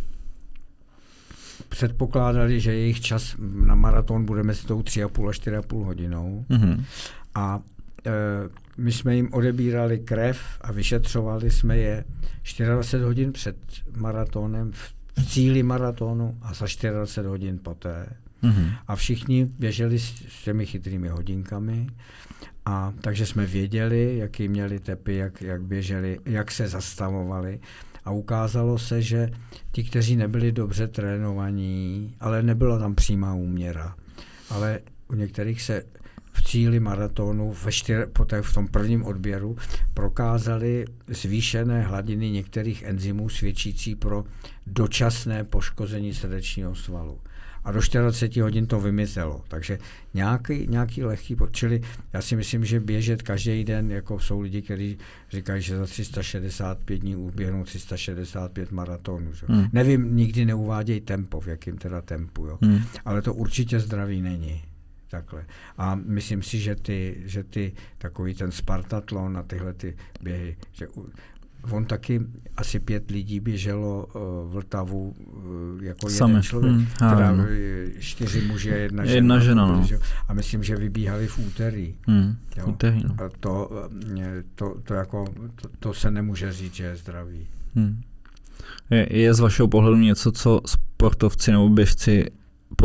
předpokládali, že jejich čas na maraton bude mezi tou tři a půl a čtyři a půl hodinou. Mm-hmm. A e, my jsme jim odebírali krev a vyšetřovali jsme je dvacet čtyři hodin před maratonem, v, v cíli maratonu a za dvacet čtyři hodin poté. Mm-hmm. A všichni běželi s, s těmi chytrými hodinkami. A takže jsme věděli, jaký měli tepy, jak, jak běželi, jak se zastavovali. A ukázalo se, že ti, kteří nebyli dobře trénovaní, ale nebyla tam přímá úměra, ale u některých se v cíli maratonu ve čtyř, poté v tom prvním odběru prokázali zvýšené hladiny některých enzymů svědčící pro dočasné poškození srdečního svalu. A do čtyřicet hodin to vymizelo. Takže nějaký, nějaký lehký, čili já si myslím, že běžet každý den, jako jsou lidi, kteří říkají, že za tři sta šedesát pět dní uběhnou tři sta šedesát pět maratonů. Hmm. Nevím, nikdy neuvádějí tempo, v jakém teda tempu, jo. Hmm. Ale to určitě zdravý není. Takhle. A myslím si, že ty, že ty takový ten Spartatlon a tyhle ty běhy, že on taky asi pět lidí běželo uh, Vltavu uh, jako Sami. jeden člověk, hmm. teda no. čtyři muži a jedna žena. Jedna žena no. A myslím, že vybíhali v úterý. Hmm. V úterý no. A to, to, to, jako, to, to se nemůže říct, že je zdravý. Hmm. Je, je z vašeho pohledu něco, co sportovci nebo běžci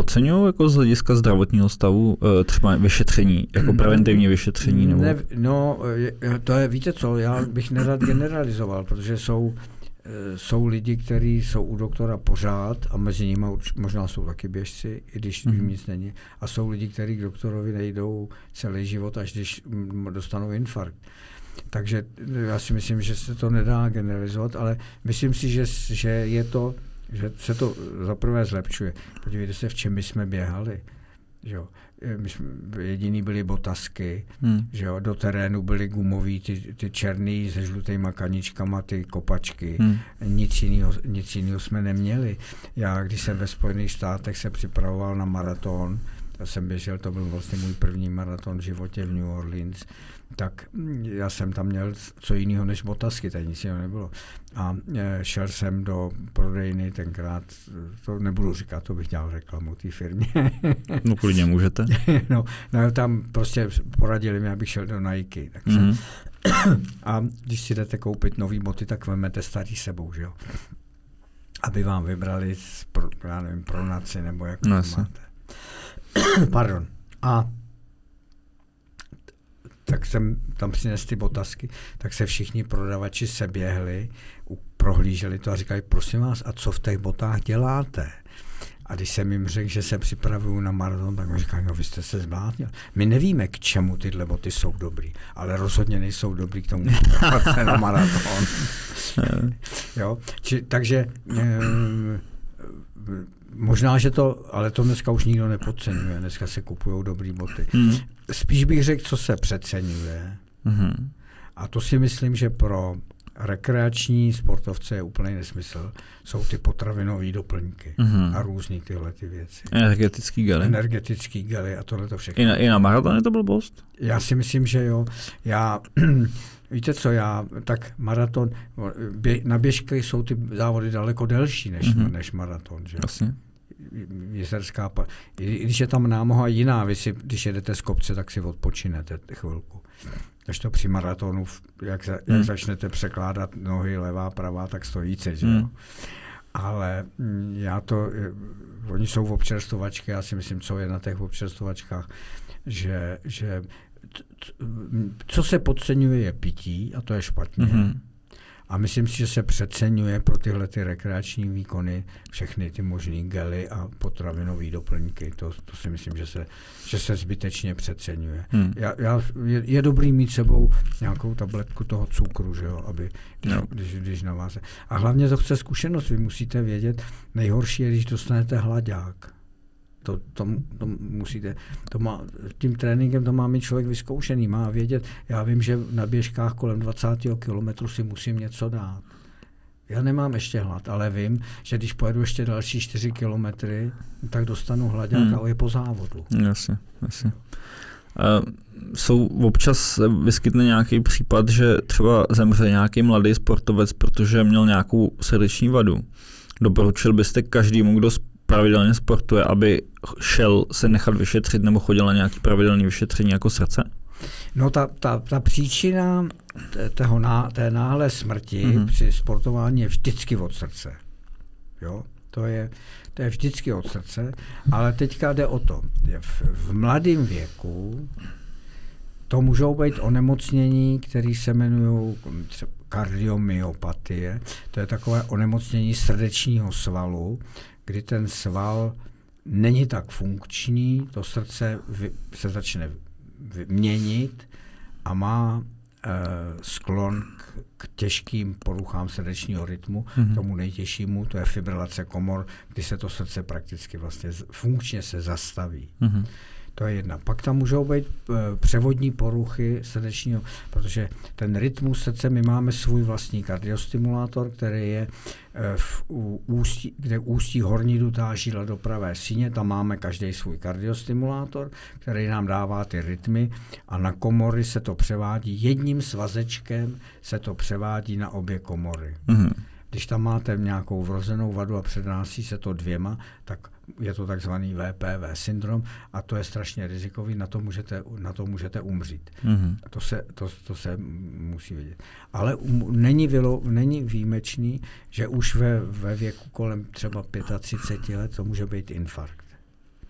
podceňují jako z hlediska zdravotního stavu třeba vyšetření, jako preventivní vyšetření? Nebo... Ne, no, to je, víte co, já bych nerad generalizoval, protože jsou, jsou lidi, kteří jsou u doktora pořád a mezi nimi možná jsou taky běžci, i když mm. nic není. A jsou lidi, kteří k doktorovi nejdou celý život, až když dostanou infarkt. Takže já si myslím, že se to nedá generalizovat, ale myslím si, že, že je to, že se to zaprvé zlepšuje. Podívejte se, v čem my jsme běhali. Že jo. My jsme, jediný byly botasky, hmm. že jo. Do terénu byly gumový, ty, ty černý se žlutýma kaničkama, ty kopačky. Hmm. Nic jiného, nic jiného jsme neměli. Já, když jsem ve Spojených státech se připravoval na maraton, já jsem běžel, to byl vlastně můj první maraton v životě v New Orleans, tak já jsem tam měl co jiného než botasky, tady nic jiného nebylo. A šel jsem do prodejny tenkrát, to nebudu říkat, to bych dělal reklamu té firmě. No klidně můžete. no, no, tam prostě poradili mi, abych šel do Nike. Takže. Mm-hmm. A když si jdete koupit nový boty, tak vemete starý sebou, že jo? Aby vám vybrali pro, já nevím, pronaci, nebo jak no, to máte. Pardon. A tak jsem tam přinesl ty botasky, tak se všichni prodavači seběhli, prohlíželi to a říkali, prosím vás, a co v těch botách děláte? A když jsem jim řekl, že se připravuju na maraton, tak mi říkali, no vy jste se zbláznil. My nevíme, k čemu tyhle boty jsou dobrý, ale rozhodně nejsou dobrý k tomu, že na maraton. Jo? Či, takže e, možná, že to, ale to dneska už nikdo nepodceňuje, dneska se kupují dobrý boty. Hmm. Spíš bych řekl, co se přeceňuje. Hmm. A to si myslím, že pro rekreační sportovce je úplný nesmysl. Jsou ty potravinové doplňky hmm. a různý tyhle ty věci. Energetický gely. Energetický gely a tohle to všechno. I na, i na maraton je to blbost? Já si myslím, že jo. Já... Víte co, já, tak maraton, bě, na běžky jsou ty závody daleko delší než, mm-hmm. než maraton, že? Jasně. Jezerská, i když je tam námoha jiná, vy si, když jedete z kopce, tak si odpočinete chvilku. Až to při maratonu, jak, za, mm. jak začnete překládat nohy levá, pravá, tak stojíte, že jo? Mm. Ale já to, oni jsou v občerstvovačky, já si myslím, co je na těch občerstvovačkách, že, že co se podceňuje je pití a to je špatně. Mm-hmm. A myslím si, že se přeceňuje pro tyhle ty rekreační výkony všechny ty možný gely a potravinové doplňky. To, to si myslím, že se, že se zbytečně přeceňuje. Mm. Já, já, je, je dobrý mít sebou nějakou tabletku toho cukru, že jo, aby, když, no. když, když na vás. A hlavně to chce zkušenost. Vy musíte vědět, nejhorší je, když dostanete hlaďák. To, to, to musíte, to má, tím tréninkem to má mít člověk vyzkoušený, má vědět, já vím, že na běžkách kolem dvacátého kilometru si musím něco dát. Já nemám ještě hlad, ale vím, že když pojedu ještě další čtyři kilometry, tak dostanu hlaďák hmm. a je po závodu. Jasně, jasně. Uh, jsou občas vyskytne nějaký případ, že třeba zemře nějaký mladý sportovec, protože měl nějakou srdeční vadu. Doporučil byste každému, kdo pravidelně sportuje, aby šel se nechat vyšetřit nebo chodil na nějaké pravidelné vyšetření jako srdce? No ta, ta, ta příčina tého ná, té náhlé smrti mm-hmm. při sportování je vždycky od srdce. Jo? To je, to je vždycky od srdce, ale teďka jde o to, v, v mladém věku to můžou být onemocnění, které se jmenují kardiomyopatie, to je takové onemocnění srdečního svalu, kdy ten sval není tak funkční, to srdce vy, se začne měnit a má e, sklon k, k těžkým poruchám srdečního rytmu, mm-hmm. tomu nejtěžšímu, to je fibrilace komor, kdy se to srdce prakticky vlastně funkčně se zastaví. Mm-hmm. To je jedna. Pak tam můžou být e, převodní poruchy srdečního, protože ten rytmus srdce, my máme svůj vlastní kardiostimulátor, který je e, v u, ústí, kde ústí horní dutá žíla do pravé síně, tam máme každý svůj kardiostimulátor, který nám dává ty rytmy a na komory se to převádí jedním svazečkem, se to převádí na obě komory. Mm-hmm. Když tam máte nějakou vrozenou vadu a přednáší se to dvěma, tak je to takzvaný V P V syndrom a to je strašně rizikový, na to můžete, na to můžete umřít. Mm-hmm. To, se, to, to se musí vědět. Ale um, není, vylo, není výjimečný, že už ve, ve věku kolem třeba třicet pět let to může být infarkt.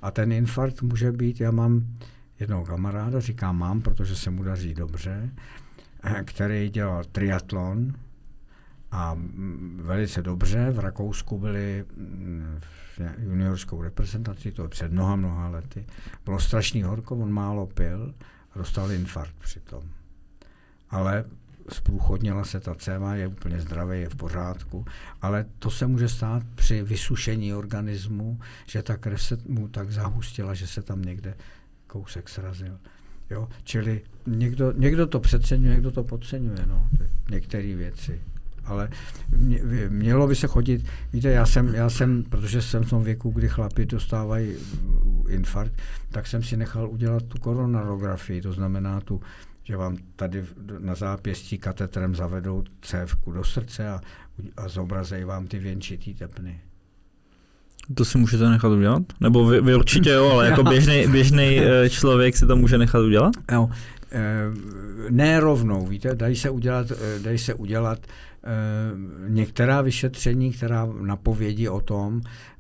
A ten infarkt může být, já mám jednoho kamaráda, říkám mám, protože se mu daří dobře, který dělal triatlon a velice dobře. V Rakousku byli juniorskou reprezentaci, to je před mnoha, mnoha lety. Bylo strašný horko, on málo pil a dostal infarkt přitom. Ale zprůchodnila se ta céva, je úplně zdravý, je v pořádku, ale to se může stát při vysušení organismu, že ta krev se mu tak zahustila, že se tam někde kousek srazil. Jo? Čili někdo, někdo to přeceňuje, někdo to podceňuje, no, některé věci. Ale mě, mělo by se chodit, víte, já jsem, já jsem, protože jsem v tom věku, kdy chlapi dostávají infarkt, tak jsem si nechal udělat tu koronarografii, to znamená tu, že vám tady na zápěstí katetrem zavedou cévku do srdce a, a zobrazejí vám ty věnčitý tepny. To si můžete nechat udělat? Nebo vy, vy určitě jo, ale jako běžný, běžný člověk si to může nechat udělat? Jo, ne rovnou, víte, dají se udělat, dají se udělat některá vyšetření, která napovědí o tom,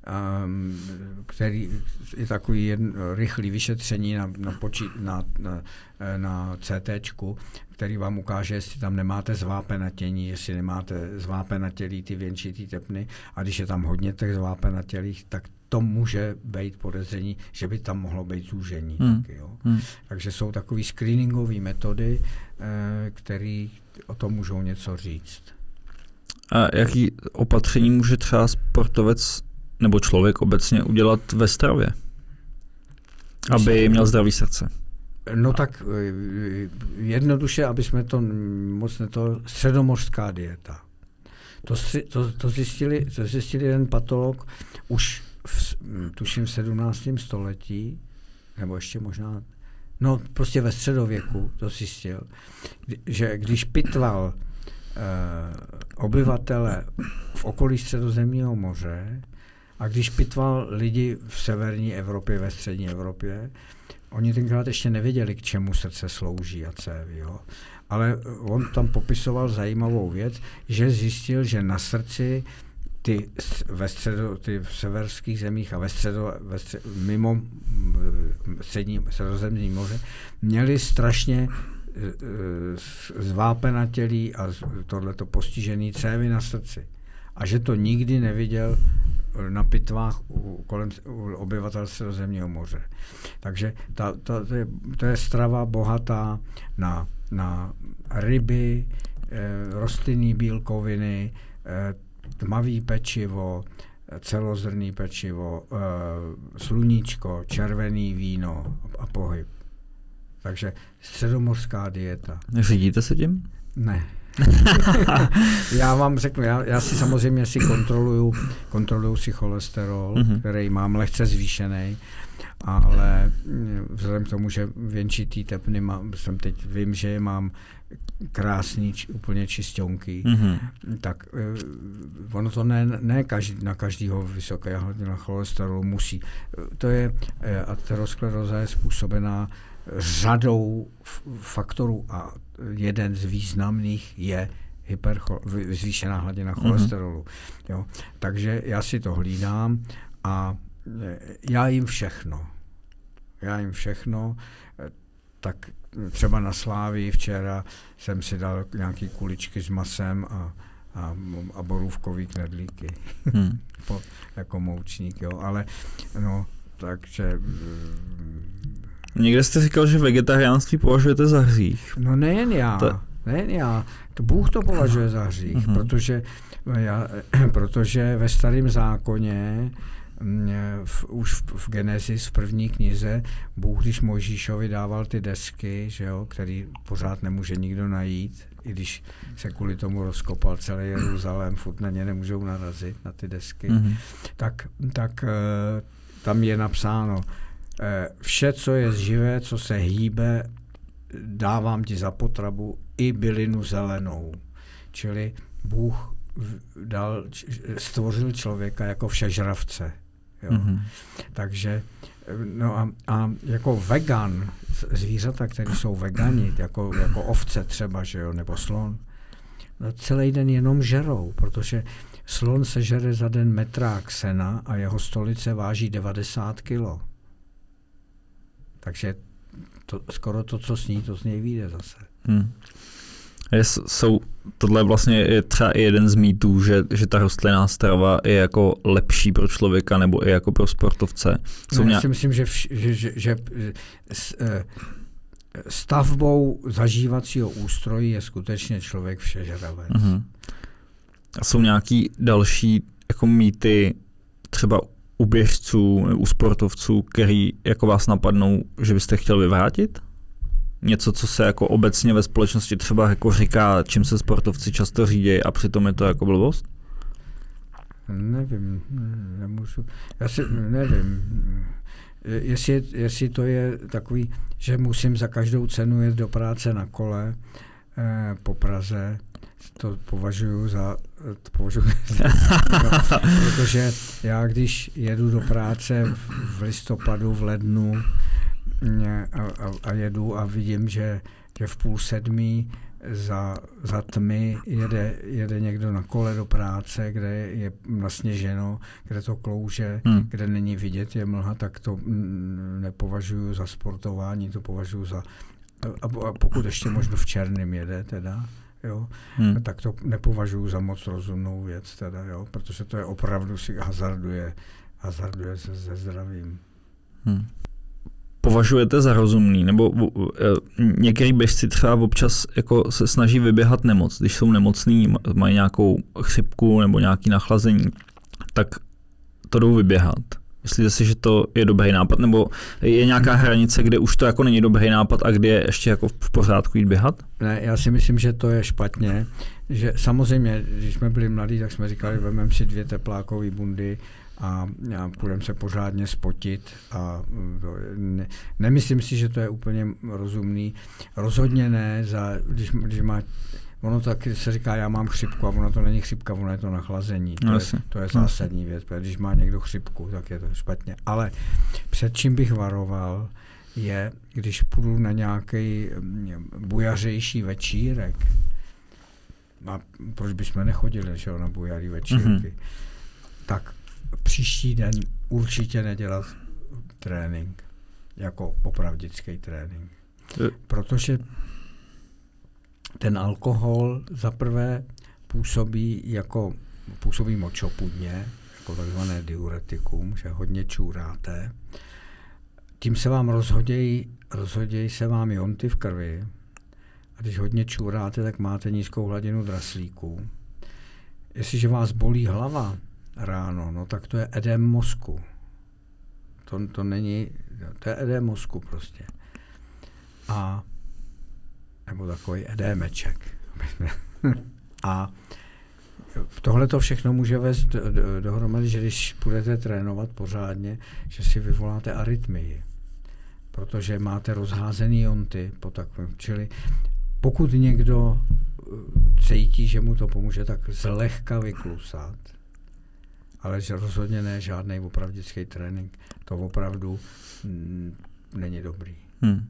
který je takový jedn, rychlý vyšetření na, na, počí, na, na, na cé téčku, který vám ukáže, jestli tam nemáte zvápenatění, jestli nemáte zvápenatělý ty věnčitý tepny, a když je tam hodně těch zvápenatělých, tak to může být podezření, že by tam mohlo být zúžení. Hmm. Taky, jo. Hmm. Takže jsou takové screeningové metody, které o tom můžou něco říct. A jaký opatření může třeba sportovec nebo člověk obecně udělat ve stravě, aby měl zdravý srdce? No tak jednoduše, aby jsme to moc ne to, středomořská dieta. To, to, to, zjistili, to zjistili jeden patolog už v, tuším v sedmnáctém století, nebo ještě možná, no prostě ve středověku to zjistil, že když pitval eh, obyvatele v okolí Středozemního moře a když pitval lidi v severní Evropě, ve střední Evropě, oni tenkrát ještě nevěděli, k čemu srdce slouží a cévy, jo. Ale on tam popisoval zajímavou věc, že zjistil, že na srdci ty ve středo, ty v severských zemích a ve středo, ve střed, mimo střední Středozemní moře měli strašně zvápenatělý a tohleto postižený cévy na srdci. A že to nikdy neviděl na pitvách u, kolem u obyvatel Středozemního moře. Takže ta, ta, to, je, to je strava bohatá na, na ryby, eh, rostlinné bílkoviny, eh, tmavý pečivo, celozrnný pečivo, eh, sluníčko, červený víno a pohyb. Takže středomořská dieta. Řídíte se tím? Ne. Já vám řeknu, já, já si samozřejmě si kontroluju, kontroluju si cholesterol, mm-hmm. který mám lehce zvýšený, ale vzhledem k tomu, že věnčitý tepny mám, jsem teď vím, že je mám krásný, či, úplně čisťonký, mm-hmm. tak uh, ono to ne, ne každý, na každýho vysoké hladina cholesterolu musí. To je, ateroskleróza je způsobená řadou faktorů a jeden z významných je hypercho- zvýšená hladina cholesterolu. Mm-hmm. Jo. Takže já si to hlídám a já jim všechno. Já jim všechno. Tak třeba na Slávii včera jsem si dal nějaký kuličky s masem a, a, a borůvkový knedlíky. Hmm. po, jako moučník, jo. Ale no, takže... Někde jste říkal, že vegetariánství považujete za hřích. No nejen já, to... nejen já. To Bůh to považuje za hřích, uh-huh. protože, já, protože ve Starém zákoně v, už v, v Genesis, v první knize, Bůh, když Mojžíšovi dával ty desky, že jo, který pořád nemůže nikdo najít, i když se kvůli tomu rozkopal celý Jeruzalém, furt na ně nemůžou narazit, na ty desky, uh-huh. tak, tak tam je napsáno, vše, co je živé, co se hýbe, dávám ti za potravu i bylinu zelenou. Čili Bůh dal, stvořil člověka jako všežravce. Jo. Mm-hmm. Takže no a, a jako vegan, zvířata, které jsou vegani, jako, jako ovce třeba, že jo, nebo slon, no celý den jenom žerou, protože slon sežere za den metrák sena a jeho stolice váží devadesát kilo. Takže to, skoro to, co sní, to z něj vyjde zase. Hmm. Je, jsou, tohle vlastně je třeba i jeden z mýtů, že, že ta rostlinná strava je jako lepší pro člověka nebo i jako pro sportovce. Jsou no, nějak... Já si myslím, že, vš, že, že, že s, stavbou zažívacího ústrojí je skutečně člověk všežravec. Uh-huh. A jsou nějaký další jako mýty třeba u běžců, u sportovců, který jako vás napadnou, že byste chtěl vyvrátit? Něco, co se jako obecně ve společnosti třeba jako říká, čím se sportovci často řídí a přitom je to jako blbost? Nevím, nemůžu. Já si nevím. Jestli, jestli to je takový, že musím za každou cenu jet do práce na kole eh, po Praze, to považuji za, to považuji za no, protože já když jedu do práce v listopadu, v lednu a, a, a jedu a vidím, že, že v půl sedmí za, za tmy jede, jede někdo na kole do práce, kde je nasněženo, kde to klouže, hmm. kde není vidět, je mlha, tak to nepovažuji za sportování, to považuji za, a, a pokud ještě možno v černém jede teda, jo, hmm. tak to nepovažuji za moc rozumnou věc teda, jo, protože to je opravdu si hazarduje, hazarduje se se zdravím. Hmm. Považujete za rozumný, nebo uh, některý běžci třeba občas jako se snaží vyběhat nemoc, když jsou nemocní, mají nějakou chřipku nebo nějaký nachlazení, tak to jdou vyběhat. Myslíte si, že to je dobrý nápad, nebo je nějaká hranice, kde už to jako není dobrý nápad a kde je ještě jako v pořádku jít běhat? Ne, já si myslím, že to je špatně, že samozřejmě, když jsme byli mladí, tak jsme říkali, vezmeme si dvě teplákové bundy a, a půjdeme se pořádně spotit a to, ne, nemyslím si, že to je úplně rozumný. Rozhodně ne, za, když, když má, ono tak se říká, já mám chřipku a ono to není chřipka, ono je to nachlazení. To, je, to je zásadní věc, protože když má někdo chřipku, tak je to špatně. Ale před čím bych varoval, je, když půjdu na nějaký bujařejší večírek, a proč bychom nechodili, že, na bujarý večírky, mm-hmm. tak příští den určitě nedělat trénink, jako opravdický trénink. Protože ten alkohol zaprvé působí jako působí močopudně, jako takzvané diuretikum, že hodně čůráte. Tím se vám rozhodějí, rozhodějí se vám jonty v krvi. A když hodně čůráte, tak máte nízkou hladinu draslíků. Jestliže vás bolí hlava ráno, no tak to je edém mozku. To, to není, to je edém mozku prostě. A nebo takový edémeček. A tohle to všechno může vést do, do, dohromady, že když budete trénovat pořádně, že si vyvoláte arytmii. Protože máte rozházený jonty po takovém. Čili pokud někdo cítí, že mu to pomůže, tak zlehka vyklusat. Ale že rozhodně ne žádný opravdický trénink. To opravdu mm, není dobrý. Hmm.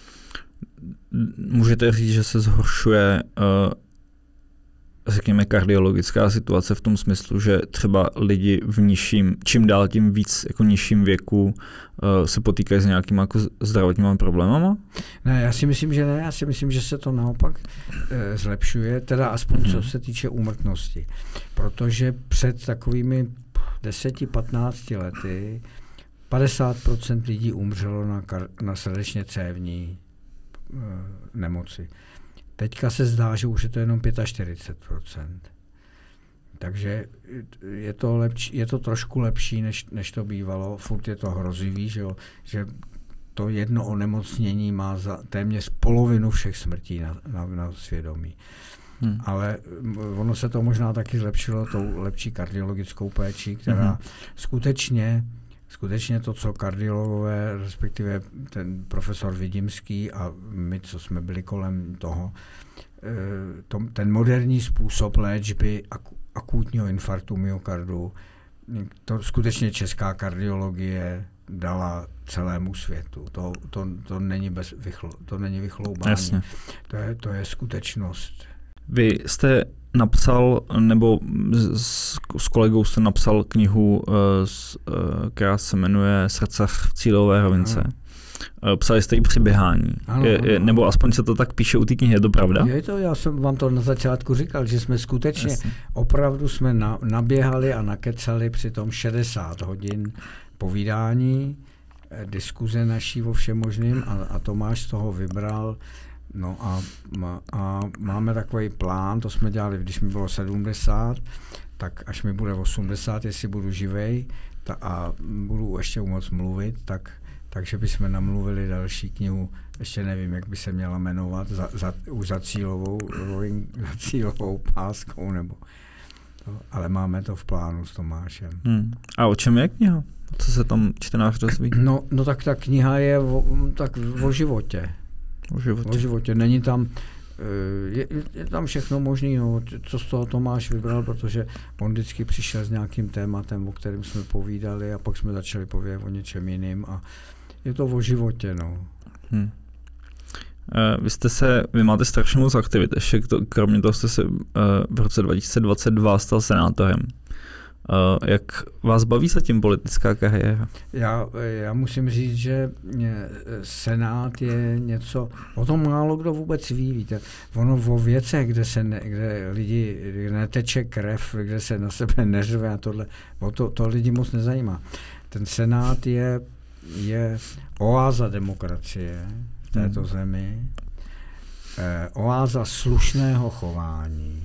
Můžete říct, že se zhoršuje uh, řekněme kardiologická situace v tom smyslu, že třeba lidi v nižším, čím dál tím víc jako nižším věku uh, se potýkají s nějakými jako zdravotními problémama? Ne, já si myslím, že ne, já si myslím, že se to naopak e, zlepšuje, teda aspoň hmm. co se týče úmrtnosti. Protože před takovými deseti patnácti lety padesát procent lidí umřelo na, kar- na srdečně cévní e, nemoci. Teďka se zdá, že už je to jenom čtyřicet pět procent. Takže je to, lepší, je to trošku lepší, než, než to bývalo. Furt je to hrozivý, že, jo? Že to jedno onemocnění má za téměř polovinu všech smrtí na, na, na svědomí. Hmm. Ale ono se to možná taky zlepšilo tou lepší kardiologickou péčí, která hmm. skutečně Skutečně to, co kardiologové, respektive ten profesor Vidimský a my, co jsme byli kolem toho, to, ten moderní způsob léčby akutního infarktu myokardu, to skutečně česká kardiologie dala celému světu. To, to, to není bez vychlo, to není vychloubání. To je, to je skutečnost. Vy jste napsal, nebo s, s kolegou jste napsal knihu, která se jmenuje Srdcař v cílové rovince. Psali jste i při běhání. Ano, je, je, nebo aspoň se to tak píše u té knihy, je to pravda? Je to, já jsem vám to na začátku říkal, že jsme skutečně, Jasně. opravdu jsme na, naběhali a nakecali při tom šedesát hodin povídání, diskuze naší o všem možným a, a Tomáš z toho vybral. No a, a máme takový plán, to jsme dělali, když mi bylo sedmdesát, tak až mi bude osmdesát, jestli budu živej ta, a budu ještě moc mluvit, tak, takže bychom namluvili další knihu, ještě nevím, jak by se měla jmenovat, za, za, už za cílovou, za cílovou páskou, nebo to, ale máme to v plánu s Tomášem. Hmm. A o čem je kniha? Co se tam čtenář dozví? No, no tak ta kniha je o, tak o životě. O životě. O životě. Není tam, je, je tam všechno možné, no, co z toho Tomáš vybral, protože on vždycky přišel s nějakým tématem, o kterém jsme povídali a pak jsme začali povědět o něčem jiným a je to o životě. No. Hmm. Vy jste se, vy máte strašně moc aktivit, ještě to, kromě toho jste se v roce dva tisíce dvacet dva stal senátorem. Uh, jak vás baví zatím politická kariéra? Já, já musím říct, že Senát je něco, o tom málo kdo vůbec ví, víte. Ono o věcech, kde se ne, kde lidi, kde neteče krev, kde se na sebe neřve a tohle, o to, to lidi moc nezajímá. Ten Senát je, je oáza demokracie v této hmm. zemi, eh, oáza slušného chování,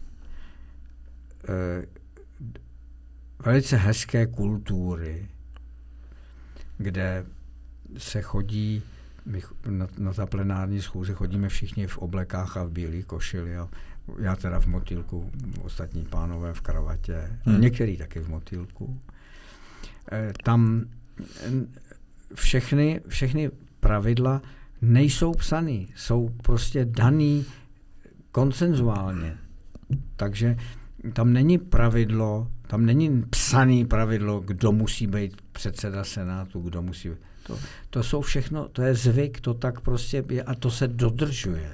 eh, velice hezké kultury, kde se chodí, my na, na ta plenární schůze chodíme všichni v oblekách a v bílé košili. A já teda v motýlku, ostatní pánové v kravatě, hmm. některý taky v motýlku. E, tam všechny, všechny pravidla nejsou psaný, jsou prostě daný konsenzuálně. Takže tam není pravidlo, tam není psaný pravidlo, kdo musí být předseda Senátu, kdo musí být. To, to jsou všechno, to je zvyk, to tak prostě je a to se dodržuje.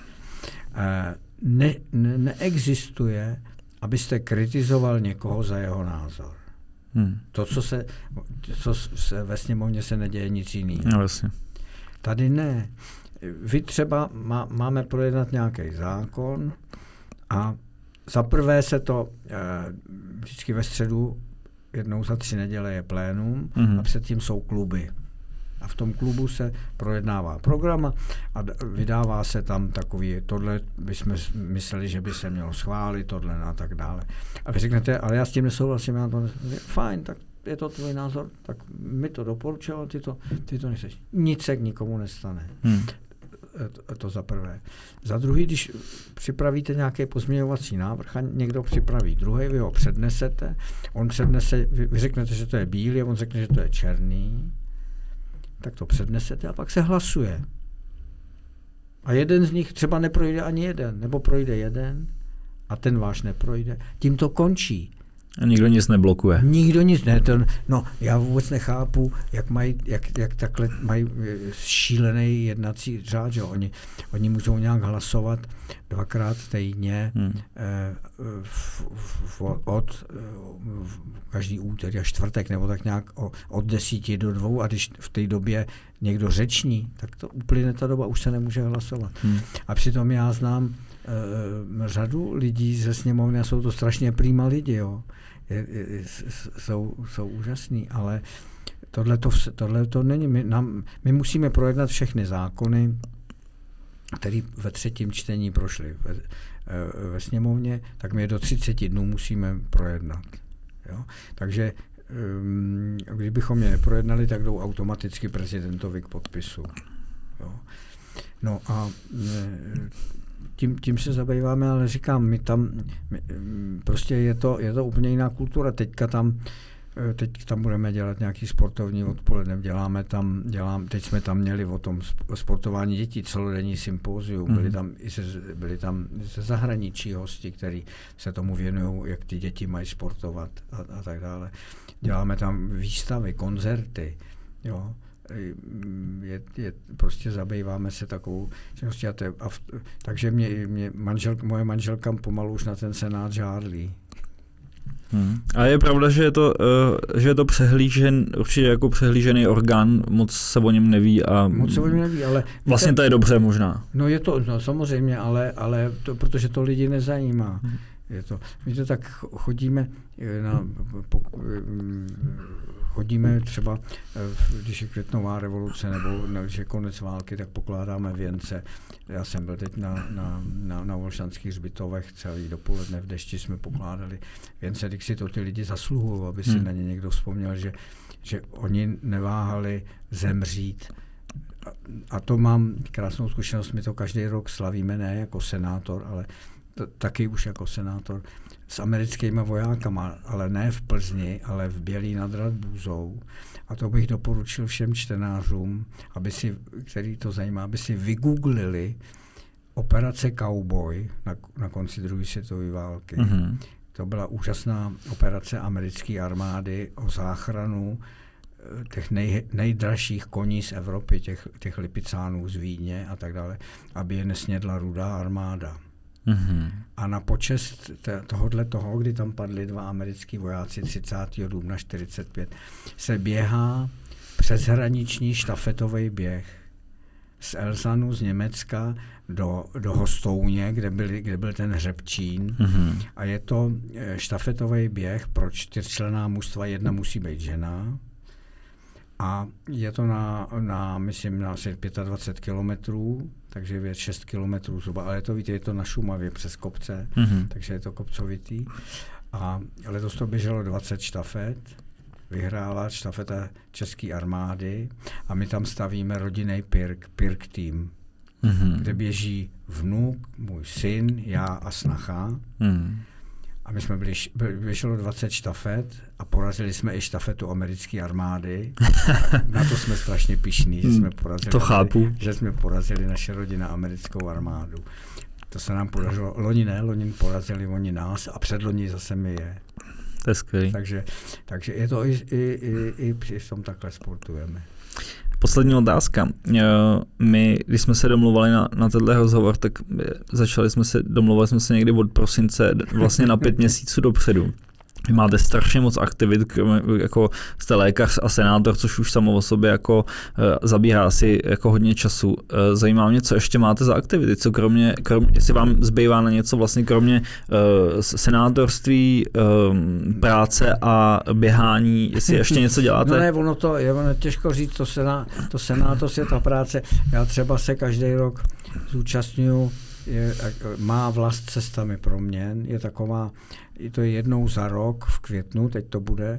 Ne, ne, neexistuje, abyste kritizoval někoho za jeho názor. Hmm. To, co se, co se ve sněmovně se neděje nic jiného. No, vlastně. Tady ne. Vy třeba má, máme projednat nějaký zákon a za prvé se to e, vždycky ve středu, jednou za tři neděle je plénum mm-hmm. a předtím jsou kluby. A v tom klubu se projednává program a vydává se tam takový, tohle bychom mysleli, že by se mělo schválit, tohle a tak dále. A vy řeknete, ale já s tím nesouhlasím, já to nesouhlasím. Fajn, tak je to tvůj názor, tak mi to doporučilo, ty to, ty to nechceš. Nic se k nikomu nestane. Hmm. To, to za prvé. Za druhý, když připravíte nějaký pozměňovací návrh a někdo připraví druhý, vy ho přednesete, on přednese, vy, vy řeknete, že to je bílý, on řekne, že to je černý, tak to přednesete a pak se hlasuje. A jeden z nich třeba neprojde ani jeden, nebo projde jeden a ten váš neprojde. Tím to končí. A nikdo nic neblokuje. Nikdo nic ne. To, no, já vůbec nechápu, jak mají, jak, jak takhle mají šílený jednací řád, že oni, oni můžou nějak hlasovat dvakrát týdně hmm. eh, v, v, od v, každý úterý a čtvrtek, nebo tak nějak o, od desíti do dvou a když v té době někdo řeční, tak to uplyne ta doba, už se nemůže hlasovat. Hmm. A přitom já znám eh, řadu lidí ze sněmovny a jsou to strašně prýma lidi, jo. Je, je, jsou, jsou úžasný, ale tohle to není. My, nám, my musíme projednat všechny zákony, které ve třetím čtení prošly ve, ve sněmovně, tak my je do třiceti dnů musíme projednat. Jo? Takže um, kdybychom je neprojednali, tak jdou automaticky prezidentovi k podpisu. Jo? No a Tím, tím se zabýváme, ale říkám, my tam, my, prostě je to, je to úplně jiná kultura. Teďka tam, teď tam budeme dělat nějaký sportovní odpoledne, děláme tam, dělám, teď jsme tam měli o tom sportování dětí, celodenní sympózium, mm. byli tam i ze, byli tam ze zahraničí hosti, kteří se tomu věnují, jak ty děti mají sportovat a, a tak dále. Děláme tam výstavy, koncerty, jo. Je, je, prostě zabýváme se takovou činností. A te, a v, takže mě, mě manžel, moje manželka pomalu už na ten senát žádlí. Hmm. A je pravda, že je to, uh, že je to přehlížen, určitě jako přehlížený orgán, moc se o něm neví. A moc se o něm neví, ale... Vlastně víte, to je dobře možná. No je to, no samozřejmě, ale, ale to, protože to lidi nezajímá. Hmm. Je to, víte, tak chodíme na, po, chodíme třeba, když je květnová revoluce nebo když je konec války, tak pokládáme věnce. Já jsem byl teď na, na, na, na Volšanských hřbitovech, celý dopoledne v dešti jsme pokládali věnce, když si to ty lidi zasluhují, aby si hmm. na ně někdo vzpomněl, že, že oni neváhali zemřít. A to mám krásnou zkušenost, my to každý rok slavíme, ne jako senátor, ale to, taky už jako senátor, s americkými vojákama, ale ne v Plzni, ale v Bělí nad Radbůzou. A to bych doporučil všem čtenářům, aby si, který to zajímá, aby si vygooglili operace Cowboy na, na konci druhé světové války. Mm-hmm. To byla úžasná operace americké armády o záchranu těch nej, nejdražších koní z Evropy, těch, těch Lipicánů z Vídně a tak dále, aby je nesnědla Rudá armáda. Mm-hmm. A na počest tohohle toho, kdy tam padli dva americký vojáci třicátého dubna čtyřicet pět, se běhá přeshraniční štafetový běh z Elzanu, z Německa do, do Hostouně, kde, byli, kde byl ten hřebčín. Mm-hmm. A je to štafetový běh pro čtyřčlenná mužstva, jedna musí být žena. A je to na, na myslím, na asi dvacet pět kilometrů, takže je šest kilometrů zhruba, ale to víte, je to na Šumavě přes kopce, mm-hmm. takže je to kopcovitý. A letos to běželo dvacet štafet, vyhrála štafeta České armády a my tam stavíme rodinný pirk, pirk tým, mm-hmm. kde běží vnuk, můj syn, já a snacha. Mm. A my jsme byli, běželo dvacet štafet a porazili jsme i štafetu americké armády. Na to jsme strašně pyšní, že jsme porazili, to chápu. Že jsme porazili naše rodina americkou armádu. To se nám podařilo. Loni ne, loni porazili oni nás a předloni zase my je. To je skvělý. Takže, takže je to i, i, i, i při tom takhle sportujeme. Poslední otázka. My, když jsme se domluvali na, na tenhle rozhovor, tak začali jsme se, domluvali jsme se někdy od prosince vlastně na pět měsíců dopředu. Vy máte strašně moc aktivit, jako jste lékař a senátor, což už samo o sobě jako uh, zabírá asi jako hodně času. Uh, zajímá mě, co ještě máte za aktivity, co kromě, kromě jestli vám zbývá na něco vlastně kromě uh, senátorství, um, práce a běhání, jestli ještě něco děláte? No ne, ono to je ono těžko říct, to, sená, to senátor je ta práce. Já třeba se každý rok zúčastňuju, je, má vlast cestami proměn, je taková, to je jednou za rok v květnu, teď to bude,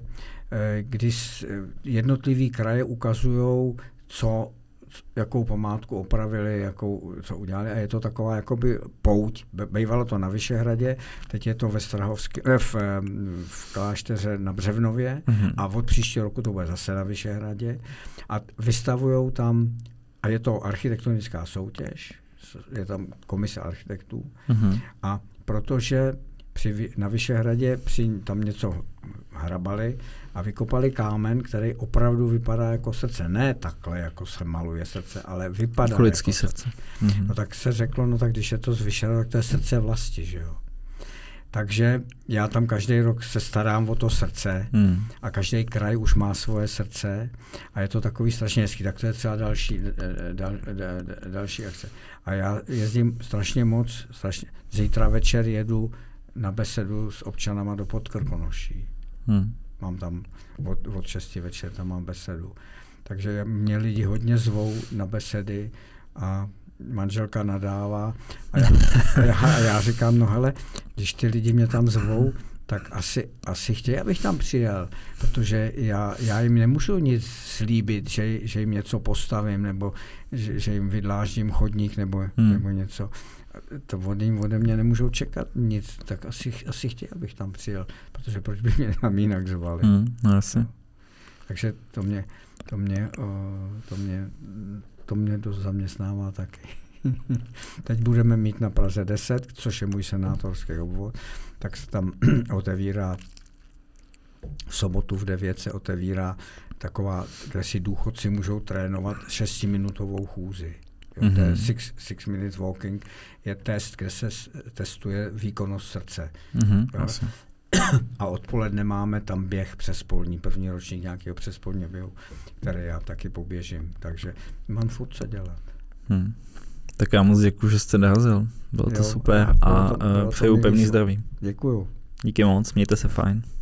když jednotlivý kraje ukazujou, co, jakou památku opravili, jakou, co udělali, a je to taková jakoby pouť. Bývalo to na Vyšehradě, teď je to ve Strahovský, v, v klášteře na Břevnově, mm-hmm. a od příštího roku to bude zase na Vyšehradě a vystavujou tam, a je to architektonická soutěž, je tam komise architektů, mm-hmm. a protože při, na Vyšehradě při, tam něco hrabali a vykopali kámen, který opravdu vypadá jako srdce. Ne takhle, jako se maluje srdce, ale vypadá jako lidský srdce. Mm-hmm. No tak se řeklo, no tak když je to z Vyšehradu, tak to je srdce vlasti, že jo. Takže já tam každý rok se starám o to srdce mm. a každý kraj už má svoje srdce a je to takový strašně hezký. Tak to je třeba další, dal, dal, další akce. A já jezdím strašně moc, strašně. Zítra večer jedu na besedu s občanama do Podkrkonoší. Hmm. Mám tam od, od šesti večer, tam mám besedu. Takže mě lidi hodně zvou na besedy a manželka nadává a já, a já, a já říkám, no hele, když ty lidi mě tam zvou, tak asi, asi chtějí, abych tam přijel, protože já, já jim nemůžu nic slíbit, že, že jim něco postavím, nebo že, že jim vydláždím chodník, nebo, hmm. nebo něco. To ode, ode mě nemůžou čekat nic, tak asi, asi chtějí, abych tam přijel, protože proč by mě tam jinak zvali. Hmm, asi. Takže to mě, to mě, to mě, to mě dost zaměstnává taky. Teď budeme mít na Praze deset, což je můj senátorský obvod, tak se tam otevírá v sobotu v devět se otevírá taková, kde si důchodci můžou trénovat šestiminutovou chůzi. Jo, mm-hmm. To je six, six minutes walking, je test, kde se testuje výkonnost srdce. Mm-hmm, A odpoledne máme tam běh přespolní, první ročník nějakého přespolního běhu, který já taky poběžím. Takže mám furt co dělat. Hmm. Tak já moc děkuju, že jste dorazil. Bylo to jo, super a, a přeju pevný zdraví. Děkuju. Díky moc, mějte se fajn.